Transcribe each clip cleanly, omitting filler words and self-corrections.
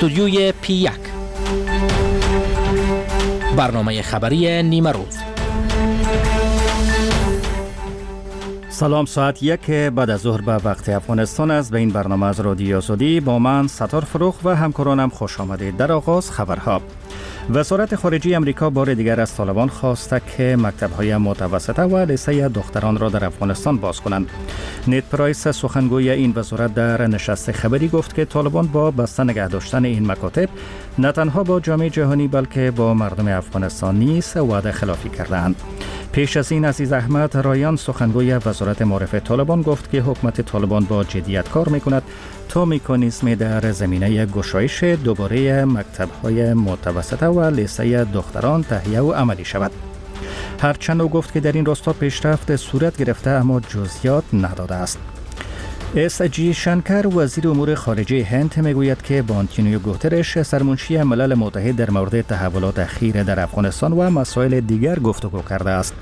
استودیوی P1 برنامه خبری نیمه روز. سلام، ساعت 1 بعد از ظهر به وقت افغانستان است. به این برنامه از رادیو آزادی با من ستار فروخ و همکارانم خوش آمدید. در آغاز خبرها. وزارت خارجه امریکا بار دیگر از طالبان خواسته که مکتب‌های متوسطه و لیسه دختران را در افغانستان باز کنند. نید پرایس، سخنگوی این وزارت، در نشست خبری گفت که طالبان با بسته نگه داشتن این مکاتب نه تنها با جامعه جهانی بلکه با مردم افغانستان نیز وعده خلافی کردند. پیش از این عزیز احمد رایان، سخنگوی وزارت معارف طالبان، گفت که حکومت طالبان با جدیت کار میکند تا مکانیزم در زمینه گشایش دوباره مکتب‌های متوسطه و لیسه دختران تهیه و عملی شود. هرچند او گفت که در این راستا پیشرفت صورت گرفته اما جزئیات نداده است. اس جی شنکر، وزیر امور خارجه هند، میگوید که با آنتونیو گوترش، سرمنشی ملل متحد، در مورد تحولات اخیر در افغانستان و مسائل دیگر گفتگو کرده است.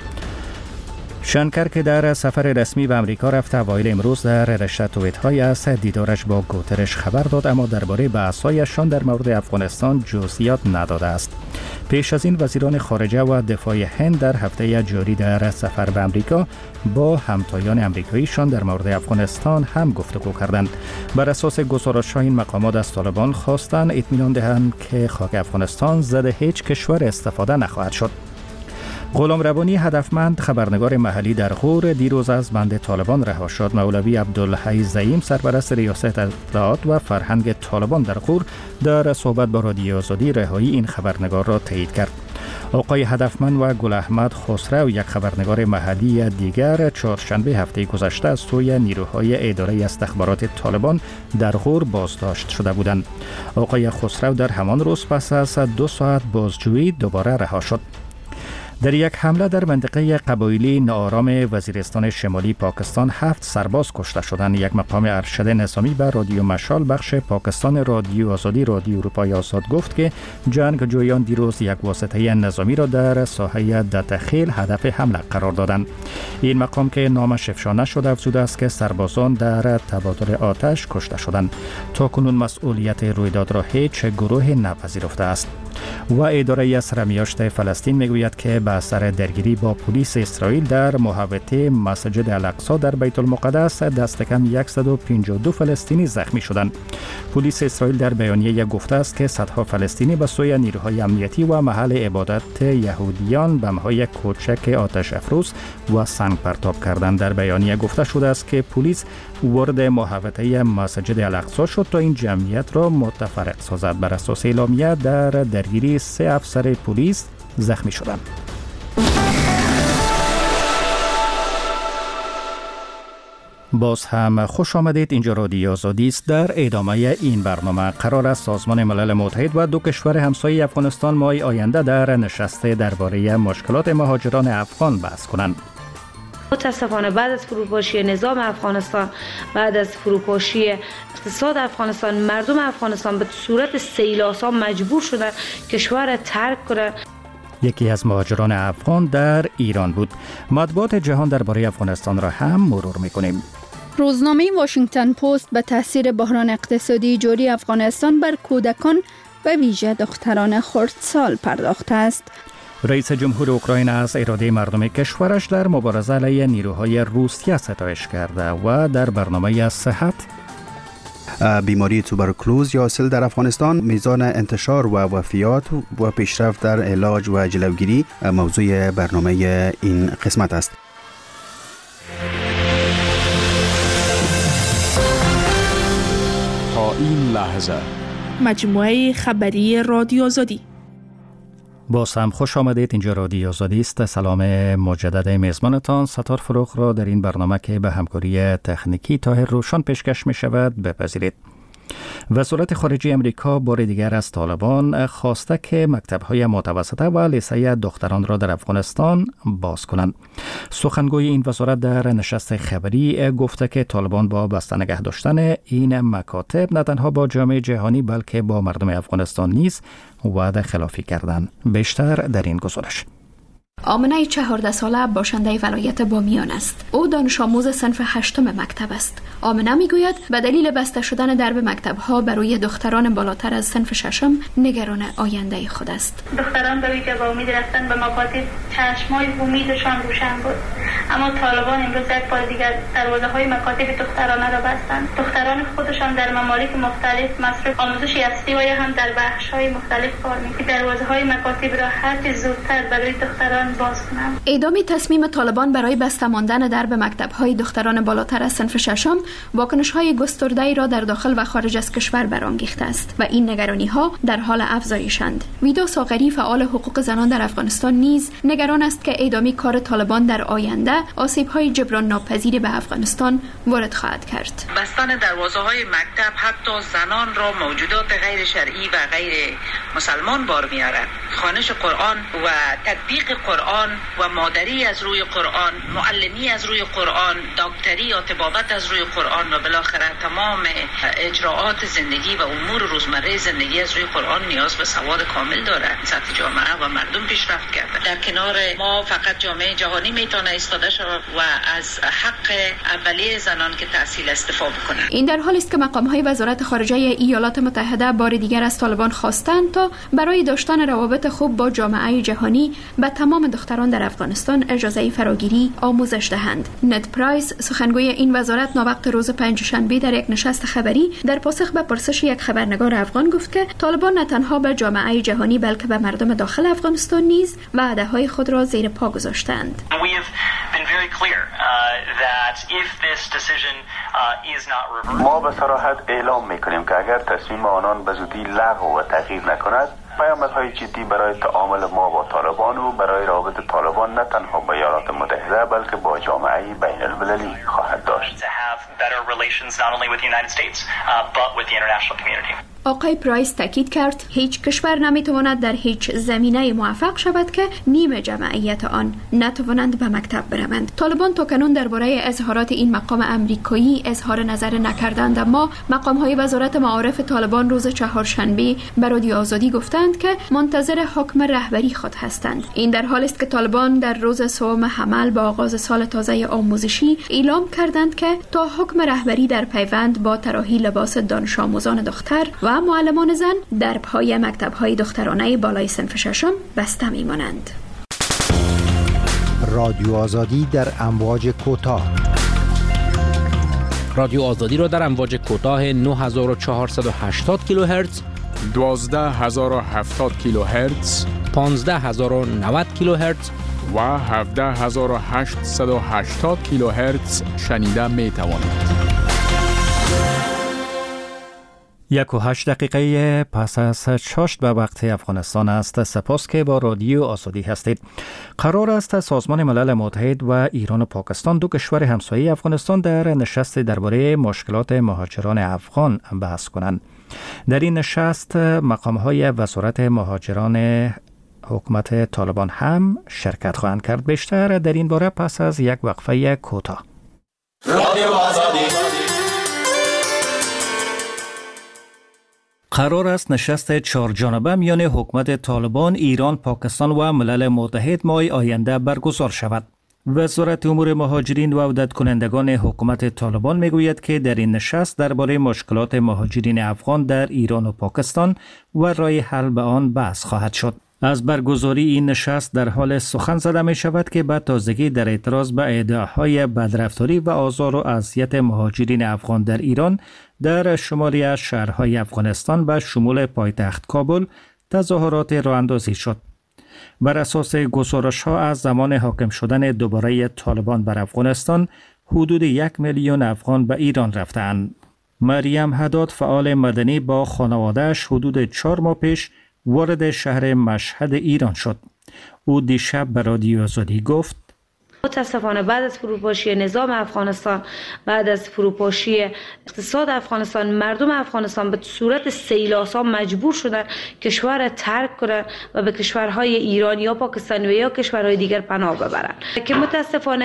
شنکر که در سفر رسمی به امریکا رفته، اوایل امروز در رشته توییت‌های از دیدارش با گوترش خبر داد، اما درباره بحث‌هایشان در مورد افغانستان جزئیات نداده است. پیش از این وزیران خارجه و دفاع هند در هفته جاری در سفر به امریکا با همتایان امریکاییشان در مورد افغانستان هم گفتگو کردند. بر اساس گزارش‌ها این مقامات از طالبان خواستند اطمینان دهند که خاک افغانستان زده هیچ کشور استفاده نخواهد شد. غلام ربانی، هدفمند خبرنگار محلی در غور، دیروز از بند طالبان رها شد. مولوی عبدالحی زعیم، سرپرست ریاست اطلاعات و فرهنگ طالبان در غور، در صحبت با رادیو آزادی رهایی این خبرنگار را تایید کرد. آقای هدفمند و گل احمد خسرو، یک خبرنگار محلی دیگر، چهارشنبه هفته گذشته از سوی نیروهای اداره استخبارات طالبان در غور بازداشت شده بودند. آقای خسرو در همان روز پس از 2 ساعت بازجویی دوباره رها شد. در یک حمله در منطقه قبایلی ناآرام وزیرستان شمالی پاکستان 7 سرباز کشته شدند. یک مقام ارشد نظامی به رادیو مشال بخش پاکستان رادیو آزادی رادیو اروپای آزاد گفت که جنگجویان دیروز یک واسطه نظامی را در ساحه دتخیل هدف حمله قرار دادند. این مقام که نامش افشا نشده افزوده است که سربازان در تبادل آتش کشته شدند. تاکنون مسئولیت رویداد را هیچ گروه نپذیرفته است. و اداره سرمیاشت فلسطین میگوید که به اثر درگیری با پلیس اسرائیل در محوطه مسجد الاقصی در بیت المقدس دست کم 152 فلسطینی زخمی شدند. پلیس اسرائیل در بیانیه گفته است که صدها فلسطینی به سوی نیروهای امنیتی و محل عبادت یهودیان بم‌های کوچک آتش افروز و سنگ پرتاب کردند. در بیانیه گفته شده است که پلیس وارد محوطه مسجد الاقصی شد تا این جمعیت را متفرق سازد. بر اساس اعلامیه در درگیری 3 افسر پلیس زخمی شدند. باز هم خوش آمدید. اینجا رادیو آزادی است. در ادامه این برنامه قرار است سازمان ملل متحد و 2 کشور همسایه افغانستان ماه آینده در نشست درباره مشکلات مهاجران افغان بحث کنند. متاسفانه بعد از فروپاشی نظام افغانستان، بعد از فروپاشی اقتصاد افغانستان، مردم افغانستان به صورت سیلاسا مجبور شدن کشور را ترک کنند. یکی از مهاجران افغان در ایران بود. مطبوعات جهان درباره افغانستان را هم مرور می‌کنیم. روزنامه واشنگتن پست به تاثیر بحران اقتصادی جاری افغانستان بر کودکان و ویژه دختران خردسال پرداخته است. رئیس جمهور اوکراین از اراده مردم کشورش در مبارزه علیه نیروهای روسیه ستایش کرده و در برنامه صحت بیماری توبرکلوز یا سل در افغانستان، میزان انتشار و وفیات و پیشرفت در علاج و جلوگیری موضوع برنامه این قسمت است. تا این لحظه مجموعه خبری رادیو آزادی. باز هم خوش آمدید. اینجا رادیو آزادی است. سلام مجدد میزبانتان ستار فروخ را در این برنامه که به همکاری تکنیکی طاهر روشن پیشکش می شود بپذیرید. وزارت خارجه امریکا بار دیگر از طالبان خواسته که مکتب‌های متوسطه و لیسه دختران را در افغانستان باز کنند. سخنگوی این وزارت در نشست خبری گفته که طالبان با بسته نگه داشتن این مکاتب نه تنها با جامعه جهانی بلکه با مردم افغانستان نیز وعده خلافی کردند. بیشتر در این گزارش. آمنه 14 ساله باشنده ولایت بامیان است. او دانش آموز صنف 8 مکتب است. آمنه میگوید به دلیل بسته شدن درب مکتب‌ها برای دختران بالاتر از صنف 6 نگران آینده خود است. دختران به ویژه با امید رفتن به مکاتب چشمای امیدشان روشن بود، اما طالبان امروز یک بار دیگر دروازه‌های مکاتب دخترانه را بستند. دختران خودشان در ممالک مختلف مصرف آموزش یافته و یا هم در بخش‌های مختلف کار می‌کنند. دروازه‌های مکاتب را هرچه زودتر برای دختران باز کنند. اعدام تصمیم طالبان برای بسته ماندن درب مکتب‌های دختران بالاتر از صنف 6 واکنش‌های گسترده‌ای را در داخل و خارج از کشور برانگیخته است و این نگرانی‌ها در حال افزایشند. ویدا ساغری فعال حقوق زنان در افغانستان نیز نگران است که اعدامی کار طالبان در آینده آسیب‌های جبران ناپذیری به افغانستان وارد خواهد کرد. بستن دروازه‌های مکتب حتی زنان را موجودات غیر شرعی و غیر مسلمان بار می‌آورد. خوانش قرآن و تطبیق قرآن و مادری از روی قرآن، معلمی از روی قرآن، دکتری یا طبابت از روی قرآن و بالاخره تمام اجراعات زندگی و امور روزمره زندگی از روی قرآن نیاز به سواد کامل دارد. سطح جامعه و مردم پیشرفت کرده. در کنار ما فقط جامعه جهانی میتونه ایستاده شود و از حق اولیه زنان که تحصیل استفاده کنند. این در حالی است که مقام‌های وزارت خارجه ایالات متحده بار دیگر از طالبان خواستند تا برای داشتن روابط خوب با جامعه جهانی به تمام دختران در افغانستان اجازه فراگیری آموزش دهند. نت پرایس سخنگوی این وزارت ناوقت روز پنجشنبه در یک نشست خبری در پاسخ به پرسش یک خبرنگار افغان گفت که طالبان نه تنها به جامعه جهانی بلکه به مردم داخل افغانستان نیز وعده‌های خود را زیر پا گذاشتند. ما به صراحت اعلام می‌کنیم که اگر تصمیم آنان به زودی لغو و تغییر نکند، پیامدهای جدی برای تعامل ما با طالبان و برای روابط طالبان نه تنها با ایالات متحده بلکه با جامعه بین المللی خواهد داشت. آقای پرایس تاکید کرد هیچ کشور نمیتواند در هیچ زمینه موفق شود که نیمه جمعیت آن نتوانند به مکتب بروند. طالبان تاکنون درباره اظهارات این مقام امریکایی اظهار نظر نکردند، اما مقام‌های وزارت معارف طالبان روز چهارشنبه به رادیو آزادی گفتند که منتظر حکم رهبری خود هستند. این در حالی است که طالبان در روز سوم حمل با آغاز سال تازه آموزشی اعلام کردند که تا حکم رهبری در پیوند با طراحی لباس دانش آموزان دختر و معلمان زن درب‌های مکتب‌های دخترانه بالای صنف 6 بسته می‌مانند. رادیو آزادی در امواج کوتاه. رادیو آزادی را در امواج کوتاه 9480 کیلوهرتز، 12070 کیلوهرتز، 15090 کیلوهرتز و 17880 کیلوهرتز شنیده می توانید. 1:08 پس از 6 به وقت افغانستان است. سپاس که با رادیو آزادی هستید. قرار است سازمان ملل متحد و ایران و پاکستان، دو کشور همسایه افغانستان، در نشست درباره مشکلات مهاجران افغان بحث کنند. در این نشست مقام‌های وزارت مهاجران حکومت طالبان هم شرکت خواهند کرد. بیشتر در این باره پس از یک وقفه کوتاه. رادیو آزادی. قرار است نشست 4 جانبه میان حکومت طالبان، ایران، پاکستان و ملل متحد ماه آینده برگزار شود. وزارت امور مهاجرین و عودت کنندگان حکومت طالبان میگوید که در این نشست درباره مشکلات مهاجرین افغان در ایران و پاکستان و راه حل به آن بحث خواهد شد. از برگزاری این نشست در حال سخن زده می شود که به تازگی در اعتراض به ادعاهای بدرفتاری و آزار و اذیت مهاجرین افغان در ایران در شماری از شهرهای افغانستان به شمول پایتخت کابل تظاهرات راه اندازی شد. بر اساس گزارش‌ها از زمان حاکم شدن دوباره طالبان بر افغانستان، حدود 1 میلیون افغان به ایران رفتند. مریم حداد، فعال مدنی، با خانواده‌اش حدود 4 ماه پیش وارد شهر مشهد ایران شد. او دیشب به رادیو آزادی گفت: متاسفانه بعد از فروپاشی نظام افغانستان، بعد از فروپاشی اقتصاد افغانستان، مردم افغانستان به صورت سیل‌آسا مجبور شدن کشور را ترک کنند و به کشورهای ایران یا پاکستان و یا کشورهای دیگر پناه ببرند که متاسفانه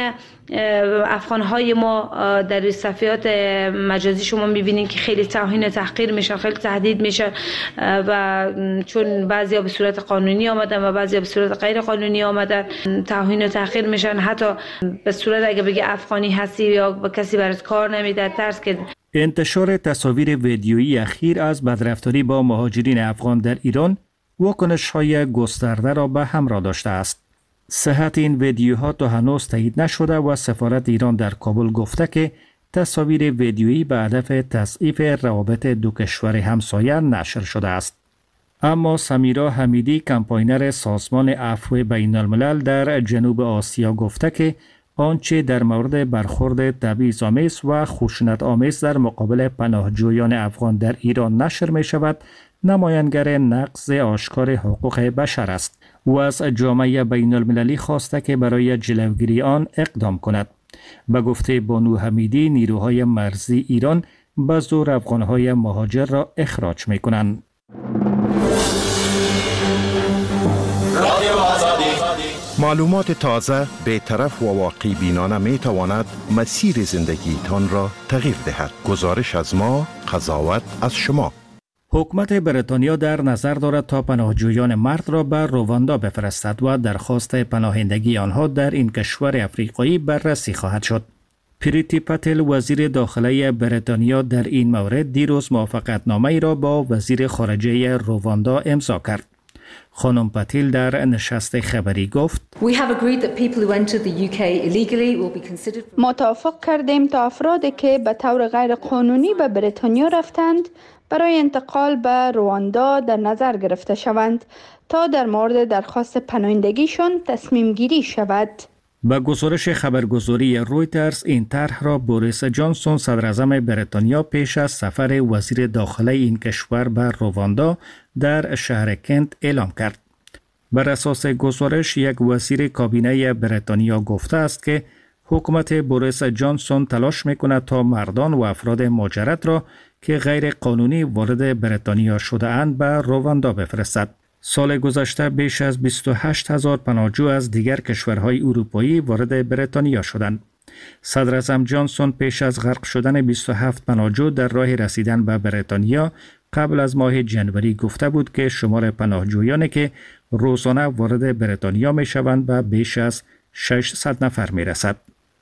افغان‌های ما در صفحات مجازی شما می‌بینید که خیلی توهین و تحقیر میشن، خیلی تهدید میشن و چون بعضیا به صورت قانونی آمدن و بعضیا به صورت غیر قانونی آمدن توهین و تحقیر میشن. حتی به صورت اگه بگی افغانی هستی یا با کسی برات کار نمیده ترس که. انتشار تصاویر ویدیویی اخیر از بدرفتاری با مهاجرین افغان در ایران واکنش‌های گسترده را به همراه داشته است. صحت این ویدیوها تا هنوز تایید نشده و سفارت ایران در کابل گفته که تصاویر ویدیویی به هدف تضعیف روابط دو کشور همسایه نشر شده است. اما سمیرا حمیدی، کمپاینر سازمان عفو بین الملل در جنوب آسیا گفته که آنچه در مورد برخورد تبعیض‌آمیز و خشونت‌آمیز در مقابل پناهجویان افغان در ایران نشر می شود نمایانگر نقض آشکار حقوق بشر است و از جامعه بین المللی خواسته که برای جلوگیری آن اقدام کند. به گفته بانو حمیدی، نیروهای مرزی ایران به زور افغانهای مهاجر را اخراج می کنند. معلومات تازه، بی‌طرف و واقع بینانه می تواند مسیر زندگیتان را تغییر دهد. گزارش از ما، قضاوت از شما. حکومت بریتانیا در نظر دارد تا پناهجویان مرد را به رواندا بفرستد و درخواست پناهندگی آنها در این کشور افریقایی بررسی خواهد شد. پریتی پتل، وزیر داخلی بریتانیا، در این مورد دیروز موافقتنامه‌ای را با وزیر خارجه رواندا امضا کرد. خانم پتیل در نشست خبری گفت: ما توافق کردیم تا افرادی که به طور غیر قانونی به بریتانیا رفتند برای انتقال به رواندا در نظر گرفته شوند تا در مورد درخواست پناهندگیشان تصمیم گیری شود. با گزارش خبرگزاری رویترز، این طرح را بوریس جانسون، صدراعظم بریتانیا، پیش از سفر وزیر داخلی این کشور به رواندا در شهر کنت اعلام کرد. بر اساس گزارش، یک وزیر کابینه بریتانیا گفته است که حکومت بوریس جانسون تلاش می‌کند تا مردان و افراد مهاجرت را که غیر قانونی وارد بریتانیا شده اند به رواندا بفرستد. سال گذشته بیش از 28,000 پناهجو از دیگر کشورهای اروپایی وارد بریتانیا شدند. صدراعظم جانسون پیش از غرق شدن 27 پناهجو در راه رسیدن به بریتانیا قبل از ماه جنوری گفته بود که شمار پناهجویانی که روزانه وارد بریتانیا می شوند به بیش از 600 نفر می رسد.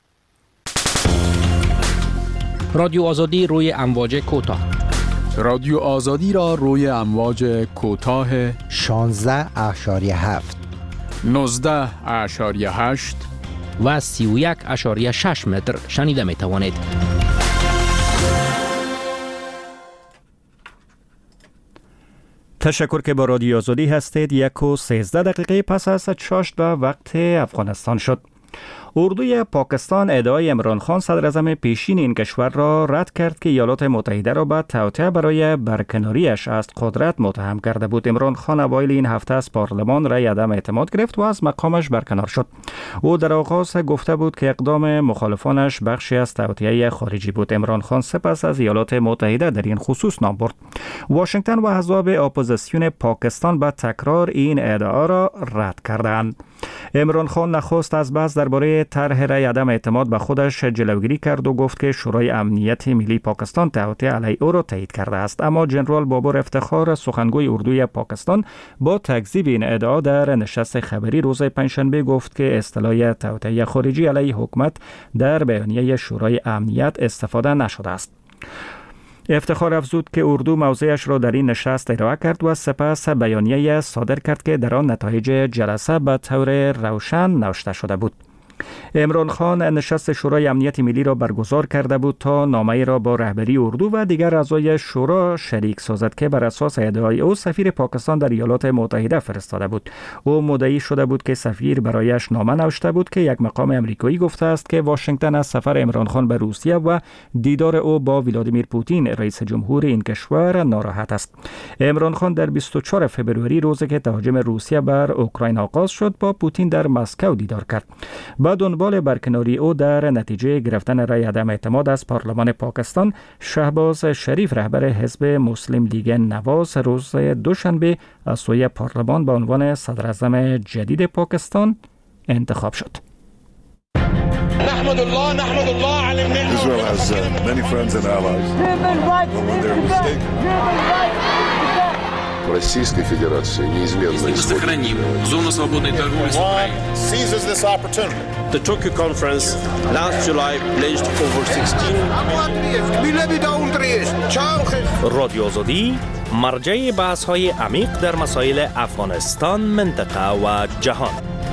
رادیو آزادی روی امواج کوتاه. رادیو آزادی را روی امواج کوتاه 16.7 19.8 و 31.6 متر شنیده می توانید. تشکر که با رادیو آزادی هستید. 1:13 پس از 6 به وقت افغانستان شد. اردوی پاکستان ادعای عمران خان، صدراعظم پیشین این کشور، را رد کرد که ایالات متحده را به توطئه برای برکناریش از قدرت متهم کرده بود. عمران خان اوایل این هفته از پارلمان رای عدم اعتماد گرفت و از مقامش برکنار شد. او در آغاز گفته بود که اقدام مخالفانش بخشی از توطئه خارجی بود. عمران خان سپس از ایالات متحده در این خصوص نام برد. واشنگتن و احزاب اپوزیسیون پاکستان به تکرار این ادعا را رد کردند. عمران خان نخست از بحث درباره طرح رای عدم اعتماد به خودش جلوگیری کرد و گفت که شورای امنیت ملی پاکستان توطئه علیه او را تایید کرده است. اما جنرال بابر افتخار، سخنگوی اردوی پاکستان، با تکذیب این ادعا در نشست خبری روز پنجشنبه گفت که اصطلاح توطئه خارجی علیه حکومت در بیانیه شورای امنیت استفاده نشده است. افتخار افزود که اردو موضعش را در این نشست ارائه کرد و سپس بیانیه صادر کرد که در آن نتایج جلسه به طور روشن نوشته شده بود. عمران خان نشست شورای امنیت ملی را برگزار کرده بود تا نامه‌ای را با رهبری اردو و دیگر اعضای شورا شریک سازد که بر اساس ادعای او سفیر پاکستان در ایالات متحده فرستاده بود. او مدعی شده بود که سفیر برایش نامه نوشته بود که یک مقام امریکایی گفته است که واشنگتن از سفر عمران خان به روسیه و دیدار او با ولادیمیر پوتین رئیس جمهور این کشور ناراحت است. عمران خان در 24 فوریه، روزی که تهاجم روسیه بر اوکراین آغاز شد، با پوتین در مسکو دیدار کرد. با دنبال برکناری او در نتیجه گرفتن رای عدم اعتماد از پارلمان پاکستان، شهباز شریف، رهبر حزب مسلم لیگ نواز، روز دوشنبه از سوی پارلمان به عنوان صدراعظم جدید پاکستان انتخاب شد. نحمد الله على النعمة. Israel has many friends and allies. But when they're mistaken. Российской Федерации неизменно сохраним зону свободной торговли с Украиной. Seizes this opportunity. The Tokyo conference last July pledged over 16 رادیو آزادی مرجع بحث‌های عمیق در مسائل افغانستان، منطقه و جهان.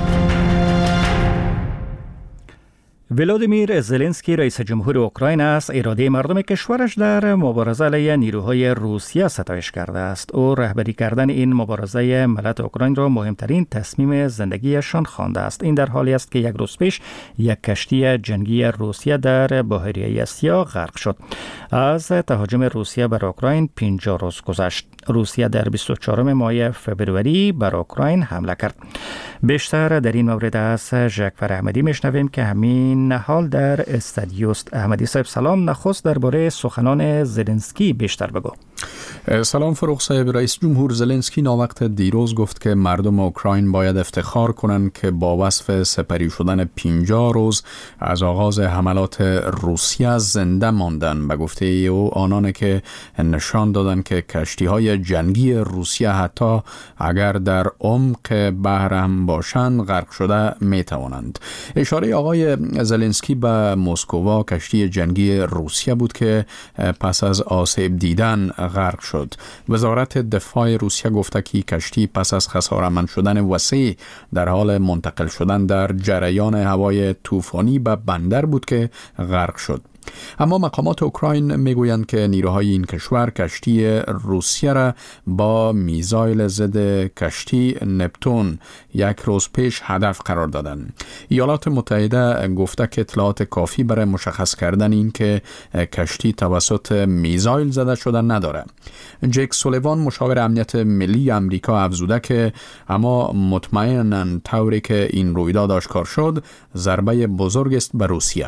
ولادیمیر زلنسکی رئیس جمهور اوکراین است اراده مردم کشورش در مبارزه علیه نیروهای روسیه ستایش کرده است. او رهبری کردن این مبارزه ملت اوکراین را مهمترین تصمیم زندگیشان خوانده است. این در حالی است که یک روز پیش یک کشتی جنگی روسیه در بحیره اسیا غرق شد. از تهاجم روسیه بر اوکراین 50 روز گذشت. روسیه در 24 ماه فبروری بر اوکراین حمله کرد. بیشتر در این مورد از جعفر احمدی میشنویم که همین حال در استادیوست. احمدی صاحب سلام. نخست درباره سخنان زلنسکی بیشتر بگو. سلام فروخ صاحب. رئیس جمهور زلنسکی ناوقت دیروز گفت که مردم اوکراین باید افتخار کنند که با وصف سپری شدن 50 روز از آغاز حملات روسیه زنده ماندن. به گفته او آنان که نشان دادند که کشتی‌های جنگی روسیه حتی اگر در عمق بحر هم باشند غرق شده میتوانند. اشاره آقای زلنسکی به مسکو کشتی جنگی روسیه بود که پس از آسیب دیدن غرق شد. وزارت دفاع روسیه گفته که کشتی پس از خساره‌مند شدن وسیع در حال منتقل شدن در جریان هوای طوفانی به بندر بود که غرق شد. اما مقامات اوکراین میگویند که نیروهای این کشور کشتی روسیه را با میزایل ضد کشتی نپتون یک روز پیش هدف قرار دادند. ایالات متحده گفته که اطلاعات کافی برای مشخص کردن این که کشتی توسط میزایل زده شده نداره. جک سولیوان مشاور امنیت ملی آمریکا افزوده که اما مطمئناً طوری که این رویداد آشکار شد ضربه بزرگ است به روسیه.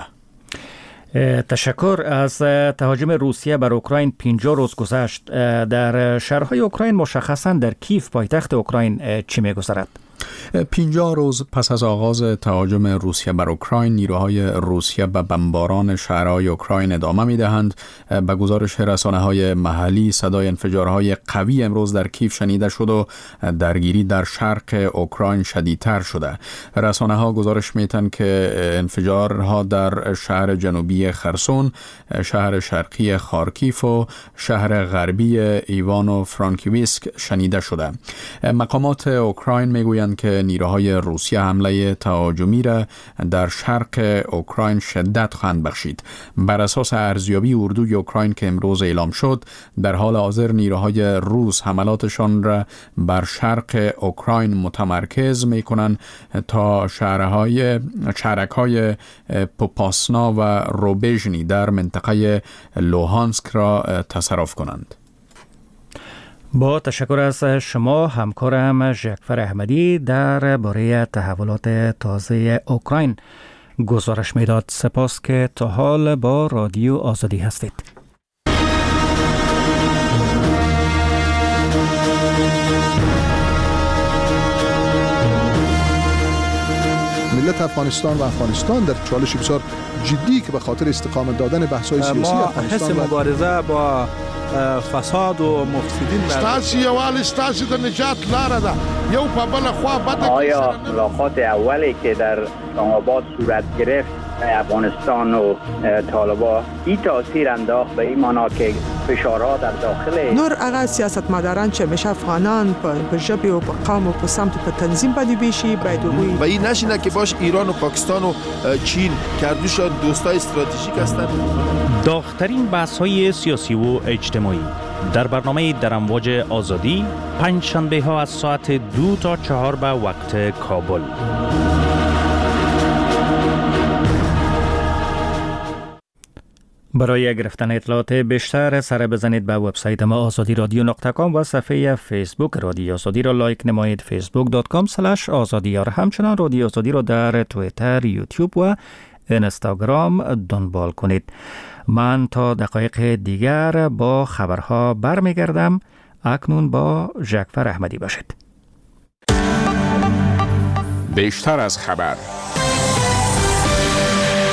تشکر. از تهاجم روسیه بر اوکراین 50 روز گذشت. در شهرهای اوکراین مشخصاً در کیف پایتخت اوکراین چی می‌گذرد؟ 50 روز پس از آغاز تهاجم روسیه بر اوکراین نیروهای روسیه به بمباران شهرهای اوکراین ادامه می‌دهند. به گزارش رسانه‌های محلی صدای انفجارهای قوی امروز در کیف شنیده شد و درگیری در شرق اوکراین شدیدتر شده. رسانه‌ها گزارش می‌دهند که انفجارها در شهر جنوبی خرسون، شهر شرقی خارکیف و شهر غربی ایوانو فرانکیویسک شنیده شده. مقامات اوکراین میگویند که نیروهای روسیه حمله تهاجمی را در شرق اوکراین شدت خواهند بخشید. بر اساس ارزیابی اردوی اوکراین که امروز اعلام شد، در حال حاضر نیروهای روس حملاتشان را بر شرق اوکراین متمرکز میکنند تا شهرک‌های پوپاسنا و روبژنی در منطقه لوهانسک را تصرف کنند. با تشکر از شما همکارم جعفر احمدی در باره تحولات تازه اوکراین گزارش میداد. سپاس که تا حال با رادیو آزادی هستید. ملت افغانستان و افغانستان در چالش بسیار جدی که به خاطر استقامت دادن بحث‌های سیاسی افغانستان حس مبارزه با فساد و مفسدین ستاسي یوال ستاسي د نجات لاره ده یو په بل خوا بده. آیا ملاقات اولی که در اسلام‌آباد صورت گرفت افغانستان و طالبان این تاثیر انداخت به این معنا که فشارها در داخل نور هغه سیاستمداران چې همیشه افغانان په ژبه او په قوم او په سمت په تنظیم باندې بیشي باید وي و این نشینه که باش ایران و پاکستان و چین کردوشان دوستای استراتژیک هستند. داغ‌ترین بحث‌های سیاسی و اجتماعی در برنامه در امواج آزادی پنج شنبه ها از ساعت 2 تا 4 به وقت کابل. برای گرفتن اطلاعات بیشتر سر بزنید به وبسایت ما azadiradyo.com و صفحه فیسبوک رادیو آزادی را لایک نمایید. facebook.com/azadi. همچنان رادیو آزادی را در توییتر، یوتیوب و اینستاگرام دنبال کنید. من تا دقایق دیگر با خبرها برمیگردم. اکنون با جعفر احمدی باشید. بیشتر از خبر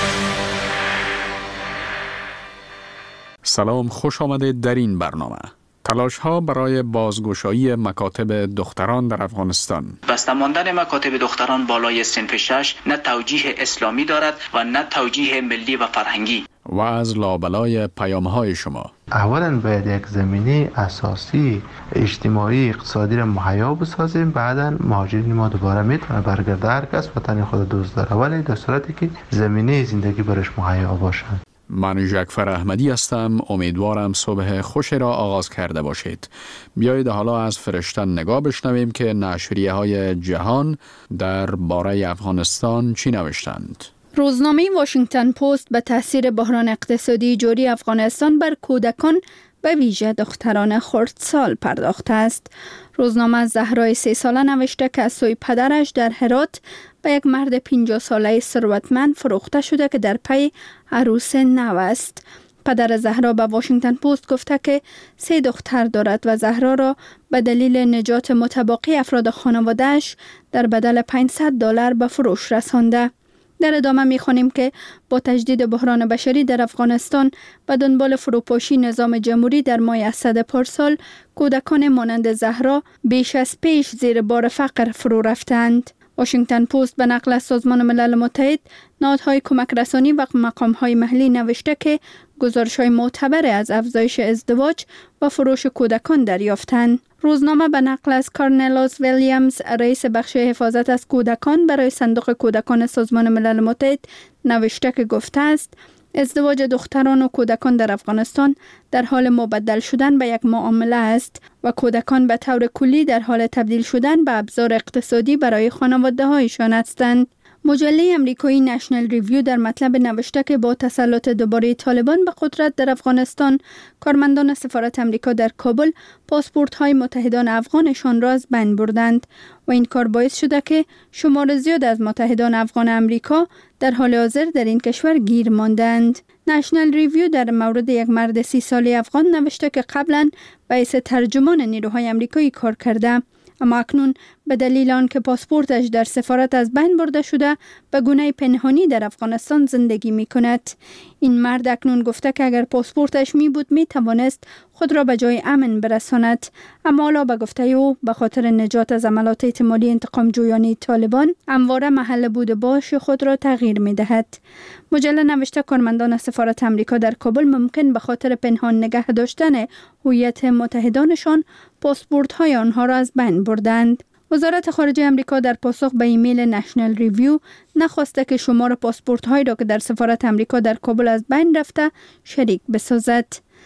سلام، خوش آمدید در این برنامه. تلاش ها برای بازگشایی مکاتب دختران در افغانستان. بسته ماندن مکاتب دختران بالای صنف 6 نه توجیه اسلامی دارد و نه توجیه ملی و فرهنگی. و از لابلای پیام های شما. اولا باید یک زمینه اساسی اجتماعی اقتصادی را مهیا بسازیم، بعدا مهاجرین ما دوباره میتونه برگرده، هر کس وطن خود دوست داره، ولی در صورتی که زمینه زندگی برش مهیا باشه. من جعفر احمدی هستم. امیدوارم صبح خوش را آغاز کرده باشید. بیایید حالا از فرشته نگاه بشنویم که نشریه های جهان در باره افغانستان چی نوشتند. روزنامه واشنگتن پست به تاثیر بحران اقتصادی جاری افغانستان بر کودکان به ویژه دختران خردسال پرداخته است. روزنامه از زهرای 3 ساله نوشته که از سوی پدرش در هرات به یک مرد 50 ساله ثروتمند فروخته شده که در پی عروس نو است. پدر زهرا به واشنگتن پست گفته که 3 دختر دارد و زهرا را به دلیل نجات متباقی افراد خانواده‌اش در بدل $500 به فروش رسانده. در ادامه می‌خوانیم که با تجدید بحران بشری در افغانستان به دنبال فروپاشی نظام جمهوری در ماه اسد پارسال، کودکان مانند زهرا بیش از پیش زیر بار فقر فرو رفتند. واشنگتن پست به نقل از سازمان ملل متحد، نهادهای کمک رسانی و مقام‌های محلی نوشته که گزارش‌های معتبر از افزایش ازدواج و فروش کودکان دریافتند. روزنامه به نقل از کارنلاس ویلیامز، رئیس بخش حفاظت از کودکان برای صندوق کودکان سازمان ملل متحد نوشته که گفته است ازدواج دختران و کودکان در افغانستان در حال مبدل شدن به یک معامله است و کودکان به طور کلی در حال تبدیل شدن به ابزار اقتصادی برای خانواده‌هایشان هستند. مجله امریکایی نشنل ریویو در مطلب نوشته که با تسلط دوباره طالبان به قدرت در افغانستان، کارمندان سفارت امریکا در کابل پاسپورت‌های متحدان افغانشان را از بین بردند و این کار باعث شده که شمار زیاد از متحدان افغان امریکا در حال حاضر در این کشور گیر ماندند. نشنل ریویو در مورد یک مرد 30 ساله افغان نوشته که قبلا به حیث ترجمان نیروهای امریکایی کار کرده، اما اکنون به دلیل آنکه پاسپورتش در سفارت از بین برده شده به گونه پنهانی در افغانستان زندگی می کند. این مرد اکنون گفته که اگر پاسپورتش می بود می توانست خود را به جای امن برساند، اما حالا به گفته او به خاطر نجات از عملات احتمالی انتقام جویانه طالبان همواره محل بود باش خود را تغییر می دهد. مجله نوشته کارمندان سفارت امریکا در کابل ممکن به خاطر پنهان نگه داشتن هویت متحدانشان پاسپورت های آنها را از بین بردند. وزارت خارجه امریکا در پاسخ به ایمیل نشنل ریویو نخواسته که شمار پاسپورت هایی را که در سفارت امریکا در کابل از بین رفته شریک بسازد.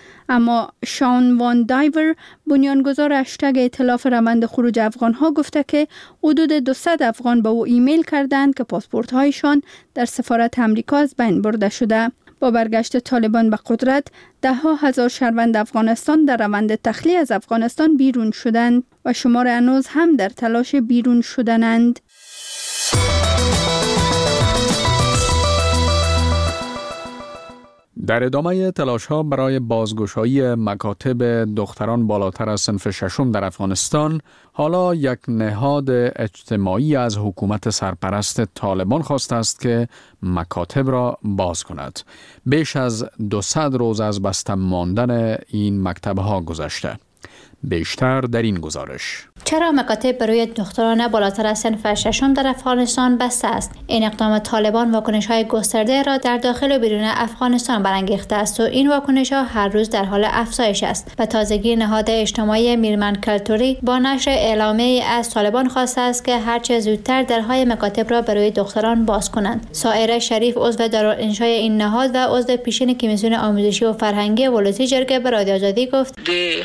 اما شان وان دایور، بنیانگذار هشتگ ائتلاف روند خروج افغان ها، گفته که حدود 200 افغان به او ایمیل کردند که پاسپورت هایشان در سفارت امریکا از بین برده شده. با برگشت طالبان به قدرت، 10,000 شهروند افغانستان در روند تخلیه از افغانستان بیرون شدند و شمار هنوز هم در تلاش بیرون شدنند. در ادامه تلاش‌ها برای بازگشایی مکاتب دختران بالاتر از صنف 6 در افغانستان، حالا یک نهاد اجتماعی از حکومت سرپرست طالبان خواسته است که مکاتب را باز کند. بیش از 200 روز از بسته ماندن این مکتب‌ها گذشته. بیشتر در این گزارش. چرا مکاتب برای دختران بالاتر از صنف 6 در افغانستان بسته است؟ این اقدام طالبان واکنش‌های گسترده را در داخل و بیرون افغانستان برانگیخته است و این واکنش‌ها هر روز در حال افزایش است. به تازگی نهاد اجتماعی میرمن کلتوری با نشر اعلامیه‌ای از طالبان خواسته است که هرچه زودتر درهای مکاتب را برای دختران باز کنند. سائره شریف، عضو دارالانشای این نهاد و عضو پیشین کمیسیون آموزشی و فرهنگی ولسی جرگه به رادیو آزادی گفت: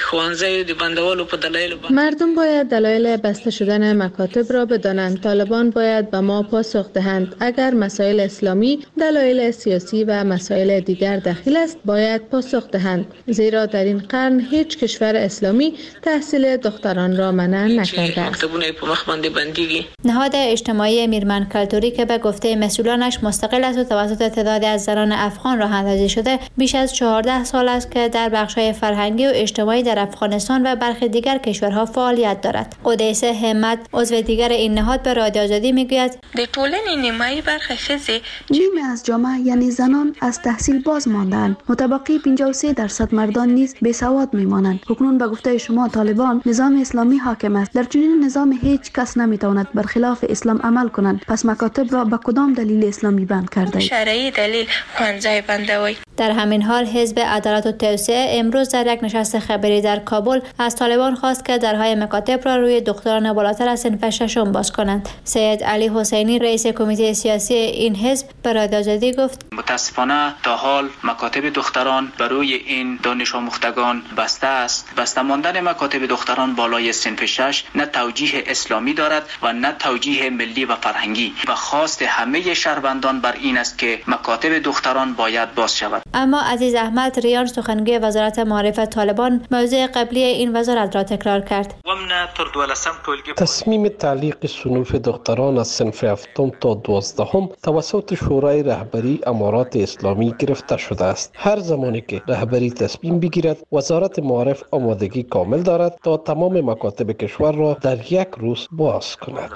مردم باید دلایل بسته شدن مکاتب را بدانند. طالبان باید به ما پاسخ دهند. اگر مسائل اسلامی، دلایل سیاسی و مسائل دیگر دخیل است، باید پاسخ دهند. زیرا در این قرن هیچ کشور اسلامی تحصیل دختران را منع نکرده است. نهاد اجتماعی میرمن کلتوری که به گفته مسئولانش مستقل است و توسط تعدادی از زنان افغان راه اندازی شده، بیش از 14 سال است که در بخش‌های فرهنگی و اجتماعی در افغانستان و برخی دیگر کشورها فعالیت دارد. قدیسه همت عضو دیگر این نهاد به رادیو آزادی میگوید در ټولنې نیمایي برخه ښځې نیمه از جامعه یعنی زنان از تحصیل باز ماندند. متبقی 53% مردان نیز بیسواد میمانند. اکنون به گفته شما طالبان نظام اسلامی حاکم است. در چنین نظام هیچ کس نمیتواند برخلاف اسلام عمل کنند. پس مکاتب را به کدام دلیل اسلامی بند کرده اید؟ شرعی دلیل ښوونځی بندوي. در همین حال حزب عدالت و توسعه امروز در یک نشست خبری در کابل از طالبان خواست که درهای مکاتب را روی دختران بالاتر از صنف ششم باز کنند. سید علی حسینی رئیس کمیته سیاسی این حزب به رادیو آزادی گفت متاسفانه تا حال مکاتب دختران برای این دانش آموختگان بسته است. بسته ماندن مکاتب دختران بالای صنف 6 نه توجیه اسلامی دارد و نه توجیه ملی و فرهنگی و خواست همه شهروندان بر این است که مکاتب دختران باید باز شود. اما عزیز احمد ریان سخنگوی وزارت معارف طالبان موضوع قبلی این وزارت را تکرار کرد. تصمیم تعلیق صنوف دختران از صنف 7 تا 12 توسط شورای رهبری امارات اسلامی گرفته شده است. هر زمانی که رهبری تصمیم بگیرد وزارت معارف آمادگی کامل دارد تا تمام مکاتب کشور را در یک روز باز کند.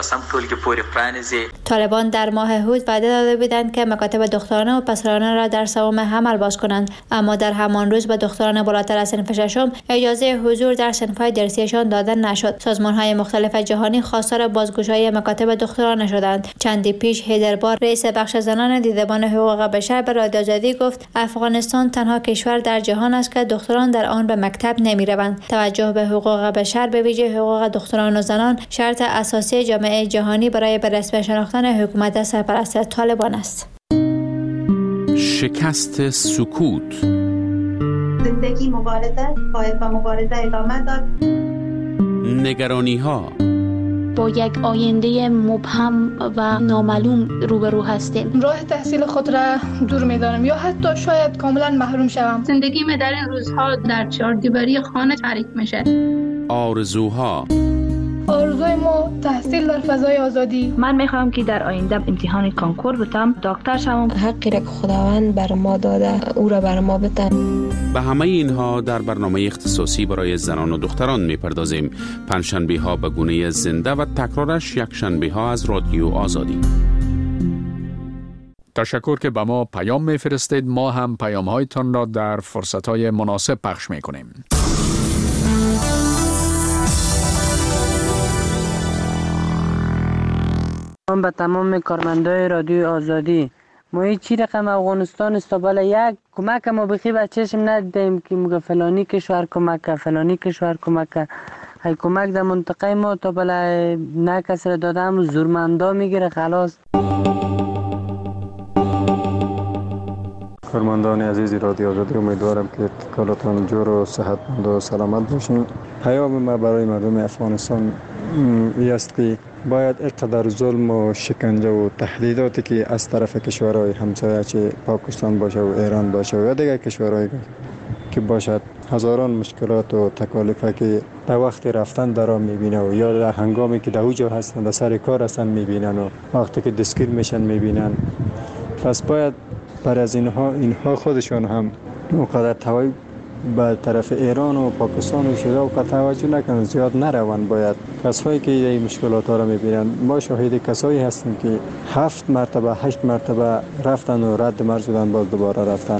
طالبان در ماه هود وعده داده بودند که مکاتب دخترانه و پسرانه را در سوم حمل باز کنند، اما در همان روز به دختران بالاتر از صنف ششم اجازه حضور در صنف‌های درسیشان داده نشد. سازمان‌های مختلف جهانی خواستار بازگشایی مکاتب دخترانه شدند. چندی پیش هیدربار رئیس بخش زنان دیدبان حقوق بشر به رادیو آزادی گفت افغانستان تنها کشور در جهان است که دختران در آن به مکتب نمی‌روند. توجه به حقوق بشر به ویژه حقوق دختران و زنان شرط اساسی جامعه جهانی برای به رسمیت شناختن حکومت سرپرست طالبان است. شکست سکوت. زندگی مبارزه باید با مبارزه ادامه داد. نگرانی ها. با یک آینده مبهم و نامعلوم روبرو هستیم. راه تحصیل خود را دور می‌دانم یا حتی شاید کاملا محروم شوم. زندگی در این روزها در چهاردیواری خانه تعریف میشه. آرزوها. آرزوی ما تحصیل در فضای آزادی. من میخوام که در آینده امتحان کانکور بتم، دکتر شوم. حقی را که خداوند بر ما داده او را بر ما بده. به همه اینها در برنامه اختصاصی برای زنان و دختران میپردازیم. پنجشنبه ها به گونه زنده و تکرارش یکشنبه ها از رادیو آزادی. تشکر که به ما پیام میفرستید. ما هم پیام هایتان را در فرصت های مناسب پخش میکنیم. من به تمام کارمندای رادیو آزادی ما چی رقم افغانستان است تا بالا یک کمک ما بخی بچه‌شم ندیدیم که مگه فلانی کشور کمک فلانی کشور کمک های کمک در منطقه ما تا بالا نه کس را دادم زورمندا میگیره خلاص. کارمندان عزیز رادیو آزادی امیدوارم که کلاتون جور و صحتمند و سلامت باشین. پیام ما برای مردم افغانستان است که باید اقدر ظلم و شکنجه و تهدیداتی که از طرف کشورهای همسایه چه پاکستان باشه و ایران باشه و یا دیگر کشورهای که باشد هزاران مشکلات و تکالیف که در وقت رفتن در آن میبینه و یا در هنگامی که در اوجا هستن در سر کار هستن میبینن و وقتی که دستگیر میشن میبینن. پس باید برای از اینها خودشان هم مقدر توجه به طرف ایران و پاکستان و شده و توجه نکنن، زیاد نروند. باید کسایی که این مشکلات ها را میبینن، ما شاهد کسایی هستیم که 7 مرتبه 8 مرتبه رفتن و رد مرز شدن باز دوباره رفتن.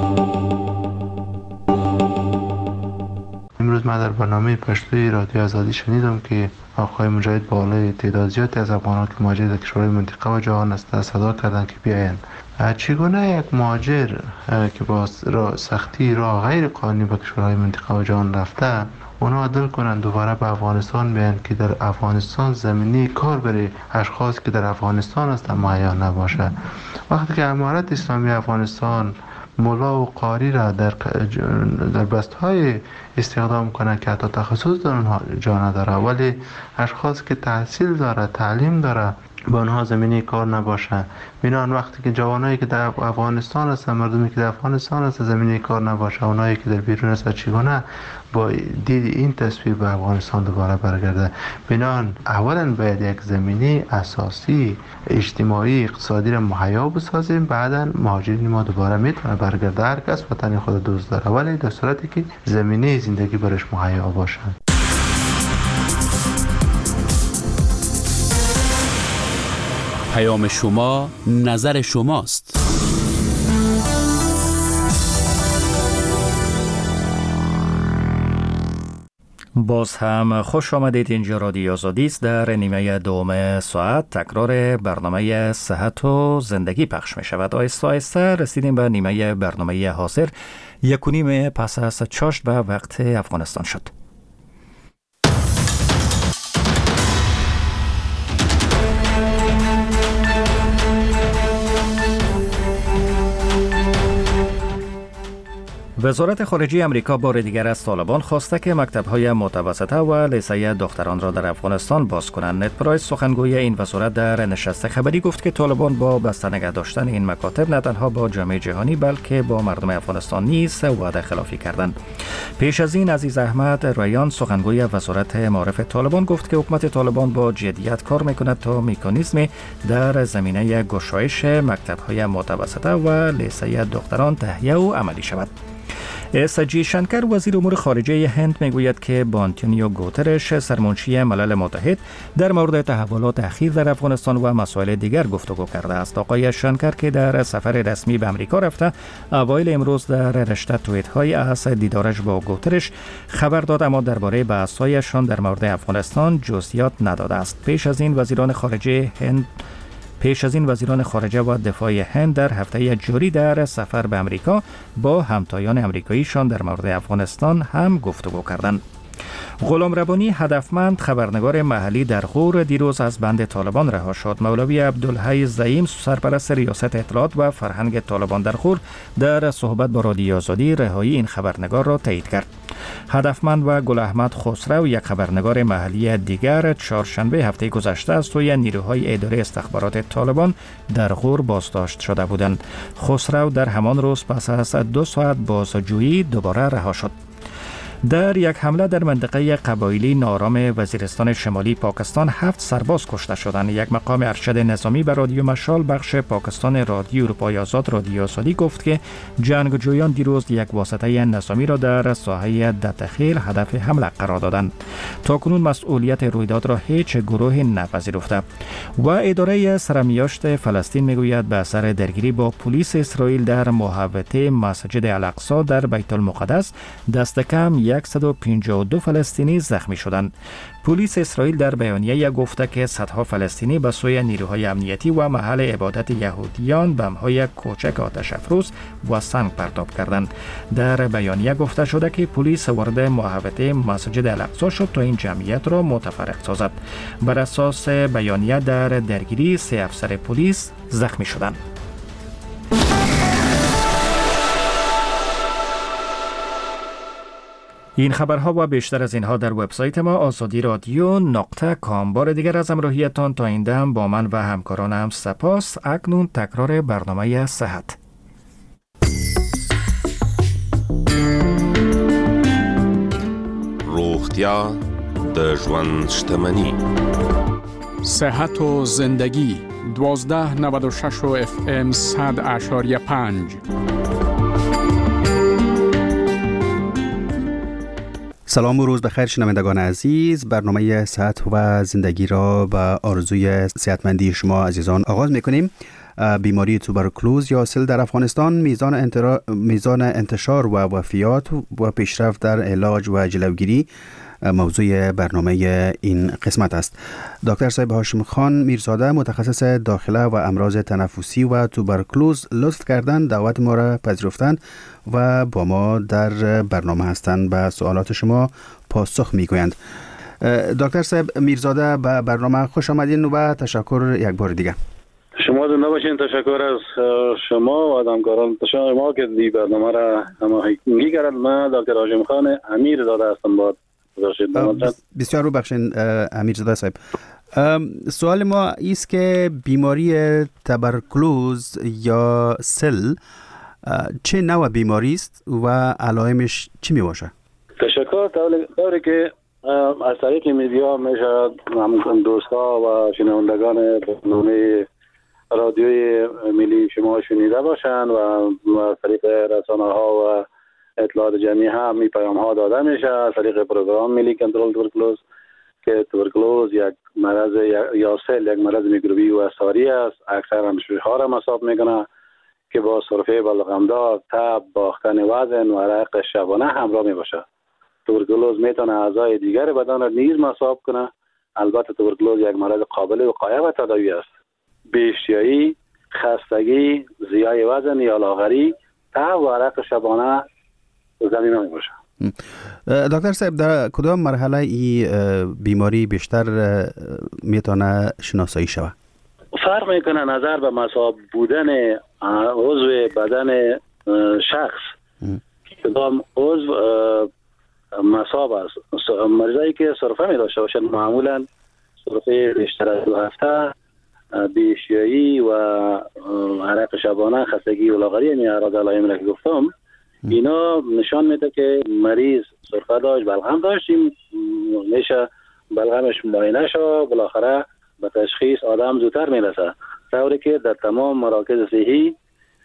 امروز من در برنامه پشتوی رادیو آزادی شنیدم که آقای مجاهد بالای تعداد زیادی از افغانان که مهاجر در کشورهای منطقه و جهان هستند صدا کردند که بیایند. چگونه یک مهاجر که با سختی راه غیر قانونی به کشورهای منطقه و جهان رفته اونا عدل کنند دوباره به افغانستان بیایند که در افغانستان زمینه کار برای اشخاص که در افغانستان هستند مهیا نباشه؟ وقتی که امارت اسلامی افغانستان مولا و قاری را در بستهای استخدام کنند که حتی تخصص در اونها جا نداره، ولی اشخاص که تحصیل داره تعلیم داره با آنها زمینه کار نباشه. بنابراین وقتی که جوانایی که در افغانستان هستن، مردمی که در افغانستان هستن زمینه کار نباشه، اونایی که در بیرون هستن چگونه با دید این تصویر به افغانستان دوباره برگرده. بنابراین اولا باید یک زمینه اساسی اجتماعی اقتصادی را مهیا بسازیم، بعدا مهاجرین ما دوباره میتونه برگرده. هر کس وطن خود دوست داره، ولی در صورتی که زمینه زندگی برش مهیا باشه. پیام شما، نظر شماست. باز هم خوش آمدید. اینجا رادیو آزادی است. در نیمه دوم ساعت تکرار برنامه صحت و زندگی پخش می شود. آهسته آهسته رسیدیم به نیمه برنامه حاضر. 1:30 پس از چاشت به وقت افغانستان شد. وزارت خارجه امریکا بار دیگر از طالبان خواسته که مکتب‌های متوسطه و لیسه دختران را در افغانستان باز کنند. نت پرایس سخنگوی این وزارت در نشست خبری گفت که طالبان با بسته نگه داشتن این مکاتب نه تنها با جامعه جهانی بلکه با مردم افغانستان نیز وعده خلافی کردند. پیش از این عزیز احمد ریان سخنگوی وزارت معارف طالبان گفت که حکومت طالبان با جدیت کار می‌کند تا مکانیزمی در زمینه گشایش مکتب‌های متوسطه و لیسه دختران تهیه و عملی شود. اس جی شنکر وزیر امور خارجه هند میگوید که با آنتونیو گوترش سرمنشی ملل متحد در مورد تحولات اخیر در افغانستان و مسائل دیگر گفتگو کرده است. آقای شنکر که در سفر رسمی به امریکا رفته اوایل امروز در رشته توییت های از دیدارش با گوترش خبر داد، اما درباره بحث‌هایشان در مورد افغانستان جزئیات نداده است. پیش از این وزیران خارجه و دفاع هند در هفته جاری در سفر به امریکا با همتایان امریکاییشان در مورد افغانستان هم گفتگو کردند. غلام ربانی هدفمند خبرنگار محلی در غور دیروز از بند طالبان رها شد. مولوی عبدالحی زعیم سرپرست ریاست اطلاعات و فرهنگ طالبان در غور در صحبت با رادیو آزادی رهایی این خبرنگار را تایید کرد. هدفمند و گل احمد خسرو یک خبرنگار محلی دیگر چهارشنبه هفته گذشته از سوی نیروهای اداره استخبارات طالبان در غور بازداشت شده بودند. خسرو در همان روز پس از 2 ساعت بازجویی دوباره رها شد. در یک حمله در منطقه قبایلی نارام وزیرستان شمالی پاکستان 7 سرباز کشته شدند. یک مقام ارشد نظامی به رادیو مشال بخش پاکستان رادیو اروپای آزاد رادیو آزادی گفت که جنگجویان دیروز یک واسطه نظامی را در ساحه دتخیل هدف حمله قرار دادند. تاکنون مسئولیت رویداد را هیچ گروهی نپذیرفته و اداره سرمیاشت فلسطین میگوید به اثر درگیری با پلیس اسرائیل در محوطه مسجد الاقصی در بیت المقدس دست کم 152 فلسطینی زخمی شدند. پلیس اسرائیل در بیانیه گفته که صدها فلسطینی به سوی نیروهای امنیتی و محل عبادت یهودیان بمب‌های کوچک آتش افروز و سنگ پرتاب کردند. در بیانیه گفته شده که پلیس وارد محوطه مسجد الاقصی شد تا این جمعیت را متفرق سازد. بر اساس بیانیه در درگیری 3 افسر پلیس زخمی شدند. این خبرها و بیشتر از اینها در وبسایت ما azadi.radio.com. بار دیگر از همراهیتان تا این دم با من و همکارانم سپاس. اکنون تکرار برنامه صحت. روغتیا د ژوند شتمني. صحت و زندگی 1296 FM 100.5. سلام و روز بخیر شنوندگان عزیز. برنامه صحت و زندگی را به آرزوی صحتمندی شما عزیزان آغاز می‌کنیم. بیماری توبرکلوز یا سل در افغانستان میزان انتشار و وفیات و پیشرفت در علاج و جلوگیری موضوع برنامه این قسمت است. دکتر صاحب هاشم خان میرزاده متخصص داخله و امراض تنفسی و توبرکلوز لطف کردند دعوت ما را پذیرفتند و با ما در برنامه هستند. به سوالات شما پاسخ میگویند. دکتر صاحب میرزاده به برنامه خوش آمدین و تشکر یک بار دیگه. شما زنده باشین. تشکر از شما و همکاران شما که دی برنامه را هماهنگی کردند. من دکتر هاشم خان امیرزاده هستم. بسیار ببخشید امیرزاده صاحب. سوال ما است که بیماری توبرکلوز یا سل چه نوع بیماری است و علائمش چی می باشه؟ تشکر. طوری که از طریق میدیا میشه دوستا و شنوندگان برنامه رادیوی ملی شما شنیده باشند و از طریق رسانه ها و اطلاعات جمعی هم می پیام ها داده میشه از طریق پروگرام ملی کنترل توبرکلوز که توبرکلوز یک مرض یا سل یک مرض میکروبی و استاری است. اکثر همشویها را مصاب میکنه که با سرفه بلغمدار، تب، باختن وزن و عرق شبانه همراه می باشه. توبرکلوز میتونه اعضای دیگر بدن را نیز مصاب کنه. البته توبرکلوز یک مرض قابل وقایه و تداوی است. بی‌اشتهایی، خستگی، زیای وزن یا لاغری، تب و عرق شبانه زمینه می باشه. دکتر صاحب در کدام مرحله این بیماری بیشتر میتونه شناسایی شود؟ فرق میکنه نظر به مصاب بودن عضو بدن شخص. کدام عضو مصاب است. مریضایی که سرفه می داشته باشند معمولا سرفه بیشتر از 2 هفته، بی‌اشتهایی و عرق شبانه، خستگی و لاغری، یعنی اعراض علائمی را که گفتم، اینا نشان میده که مریض سرفه داشت، بلغم داشت. میشه بلغمش معاینه شد، بالاخره به تشخیص آدم زودتر میرسه. طوری که در تمام مراکز صحی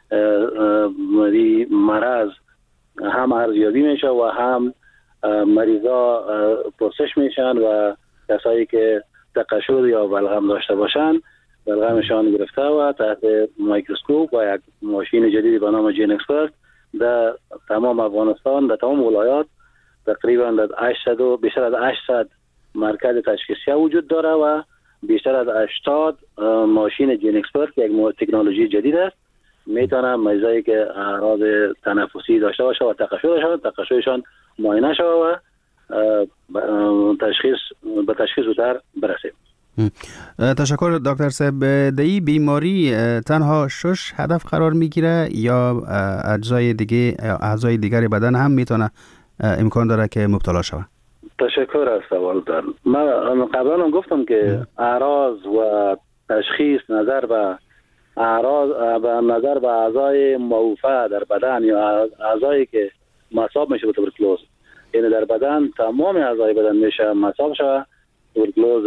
مرض هم ارزیابی میشه و هم مریضا پرسش میشن و کسایی که تقشر یا بلغم داشته باشن بلغمشان گرفته و تحت میکروسکوپ و یک ماشین جدیدی به نام جین اکسپرت در تمام افغانستان، در تمام ولایات تقریبا بیشتر از 800 مرکز تشخیصی وجود داره و بیشتر از 80 ماشین جین اکسپرت که یک تکنولوژی جدید است میتونه مریضایی که اعراض تنفسی داشته باشه و تقشرشان معاینه شود و به تشخیص زودتر برسیم. تشکر دکتر صاحب. در این بیماری تنها 6 هدف قرار میگیره یا اعضای دیگر بدن هم میتونه امکان داره که مبتلا شود؟ تشکر از سوالتان. من قبلا هم گفتم که اعراض و تشخیص نظر به اعضای موفع در بدن یا اعضایی که مصاب میشه به توبرکلوز، یعنی در بدن تمام اعضای بدن میشه مصاب شود. توبرکلوز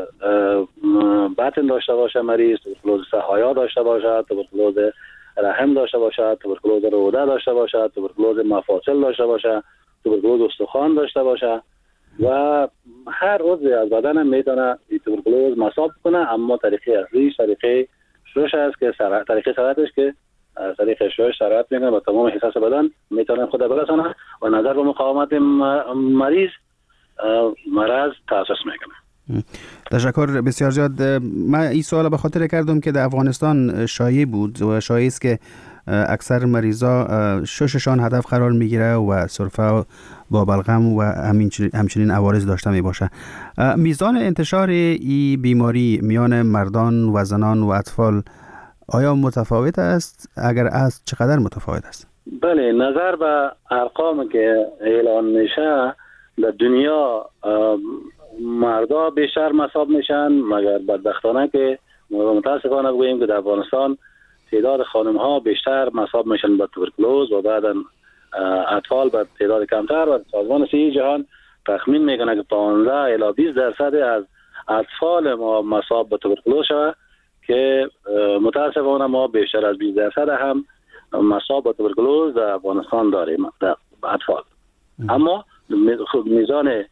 بطن داشته باشه مریض، توبرکلوز سحایا داشته باشه، توبرکلوز رحم داشته باشه، توبرکلوز روده داشته باشه، توبرکلوز مفاصل داشته باشه، توبرکلوز استخوان داشته باشه و هر عضو از بدن میتونه توبرکلوز مصاب کنه. اما طریقه اصلیش طریقه شش است که طریقه سرعتش که طریقه شش سرعت میکنه و تمام حساس بدن میتونه خود برسانه و نظر به مقاومت مریض مرض تاسیس میکنه. تشکر بسیار زیاد. من این سوال به خاطر کردم که در افغانستان شایع بود و شایع است که اکثر مریضا شششان هدف قرار میگیره و سرفه با بلغم و همچنین عوارض داشته می باشه. میزان انتشار این بیماری میان مردان و زنان و اطفال آیا متفاوت است؟ اگر است چقدر متفاوت است؟ بله، نظر به ارقام که اعلان میشه در دنیا مردا بیشتر مصاب میشن، مگر بدبختانه که متاسفانه بگوییم که در افغانستان تعداد خانم ها بیشتر مصاب میشن با توبرکلوز و بعدا اطفال با تعداد کمتر و سازمان صحی جهان تخمین میکنه که 15 الی 20% از اطفال ما مصاب با توبرکلوز شود که متاسفانه ما بیشتر از 20% هم مصاب با توبرکلوز در افغانستان داریم در اطفال. اما میزان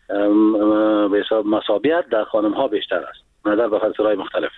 مصابیت در خانم ها بیشتر است نظر به فاکتورهای مختلف.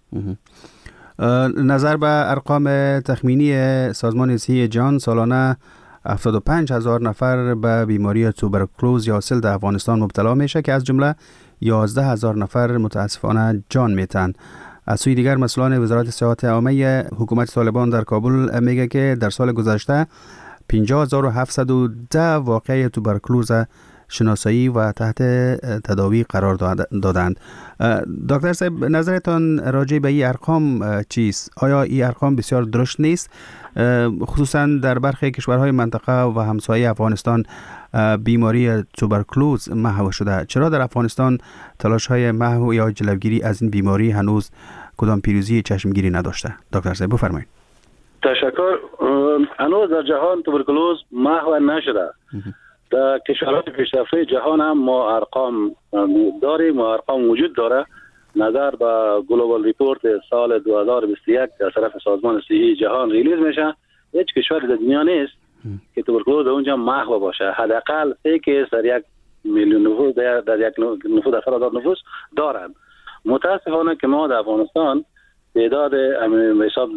نظر به ارقام تخمینی سازمان صحی جهان سالانه 75,000 نفر به بیماری توبرکلوز یا سل در افغانستان مبتلا میشه که از جمله 11,000 نفر متاسفانه جان میتن. از سوی دیگر مسئولان وزارت صحت عامه حکومت طالبان در کابل میگه که در سال گذشته 50,710 واقعه توبرکلوز شناسایی و تحت تداوی قرار دادند. دکتر صاحب، نظرتان راجع به این ارقام چیست؟ آیا این ارقام بسیار درشت نیست؟ خصوصا در برخی کشورهای منطقه و همسایه افغانستان بیماری توبرکلوز محو شده. چرا در افغانستان تلاش‌های محو یا جلوگیری از این بیماری هنوز کدام پیروزی چشمگیری نداشته؟ دکتر صاحب بفرمایید. تشکر. هنوز در جهان توبرکلوز محو نشده. در کشورهای پیشرفته جهان هم ما ارقام داریم و ارقام وجود داره. نظر به گلوبال ریپورت سال 2021 از طرف سازمان صحی جهان ریلیز میشه، هیچ کشوری در دنیا نیست که توبرکلوز اونجا محو باشه. حداقل 3 کیس در 1 میلیون نفوس در یک نفوس در 100,000 نفوس دارند. متاسفانه که ما در افغانستان تعداد حساب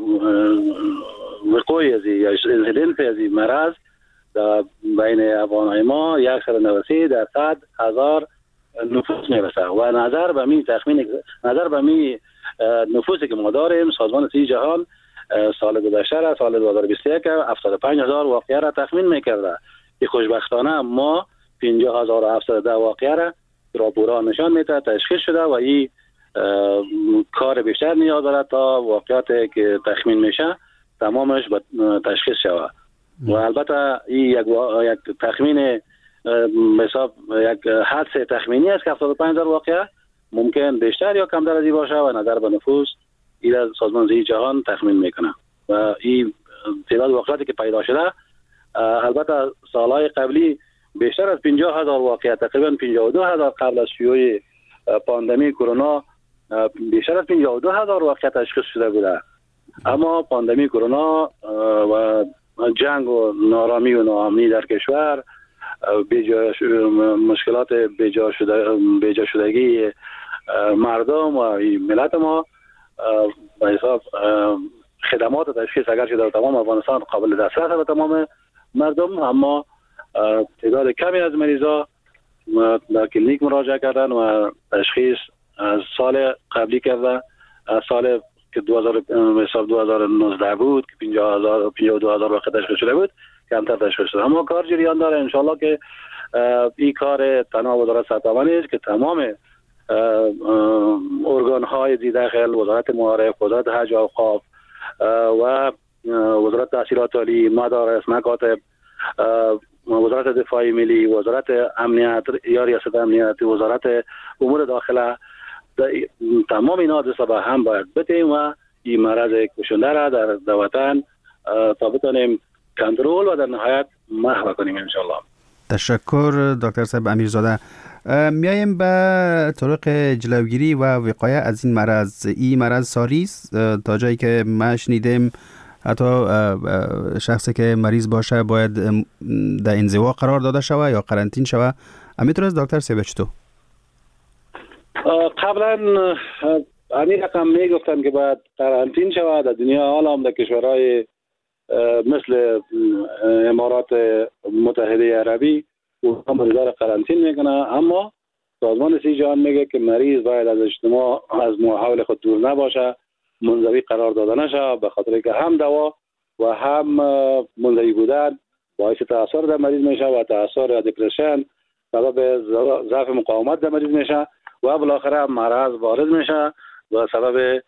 وقوع از یا انسیدنس از مرض در بین افغانای ما 193 در 100,000 نفوس میرسه و نظر به می نفوسی که ما داریم سازمان صحی جهان سال گذشته سال 2021 75,000 واقعه را تخمین میکرده که خوشبختانه ما 50,710 واقعه را راپورها نشان میده تشخیص شده و این کار بیشتر نیاز داره تا واقعاتی که تخمین میشه تمامش تشخیص شود. و البته این یک تخمین حساب یک حدس تخمینی است که 75,000 واقعه ممکن بیشتر یا کمتر از این باشه و نظر به نفوس این سازمان صحی جهان تخمین میکنه و این تعداد واقعاتی که پیدا شده البته سالهای قبلی بیشتر از 50,000 واقعه تقریبا 52,000 قبل از شیوع پاندمی کرونا بیشتر از 52,000 واقعه تشخیص شده بوده. اما پاندمی کرونا و جنگ و نارامی و ناامنی در کشور مشکلات بیجا شدگی مردم و ملت ما به حساب خدمات تشخیص اگر در تمام افغانستان قابل دسترس به تمام مردم، اما تعداد کمی از مریضا در کلینیک مراجعه کردن و تشخیص از سال قبلی کرده، از سال که 2019 بود که 52,000 واقع تشخیص شده بود کمتر تشخیص شده. اما کار جریان داره انشالله که این کار تنها وزارت صحت نیست که تمام ارگان های داخل وزارت معارف، وزارت حج و اوقاف و وزارت تحصیلات عالی، مدارس، مکاتب، وزارت دفاع ملی، وزارت امنیت یا ریاست امنیت، وزارت امور داخله، تمام اینا دست به هم باید بتیم و این مرض کشنده را در وطن تا بتونیم کنترل و در نهایت محو کنیم انشالله. تشکر دکتر صاحب امیرزاده. میایم به طرق جلوگیری و وقایه از این مرض. این مرض ساری است تا جایی که ما شنیدیم حتی شخصی که مریض باشه باید در انزوا قرار داده شوه یا قرنطین شوه. امیتون از دکتر صاحب چطور؟ قبلا همین رقم میگفتن که باید قرنطین شود. در دنیا حالا هم در کشورهای مثل امارات متحده عربی اونها مریضا را قرنطین میکنه، اما سازمان صحی جهان میگه که مریض باید از اجتماع از محاول خود دور نباشه، منزوی قرار داده نشه، به خاطر که هم دوا و هم منزوی بودن باعث تاثیر در مریض میشه و تاثیر یا دپرشن سبب ضعف مقاومت در مریض میشه و بالاخره مرض وارد میشه و سبب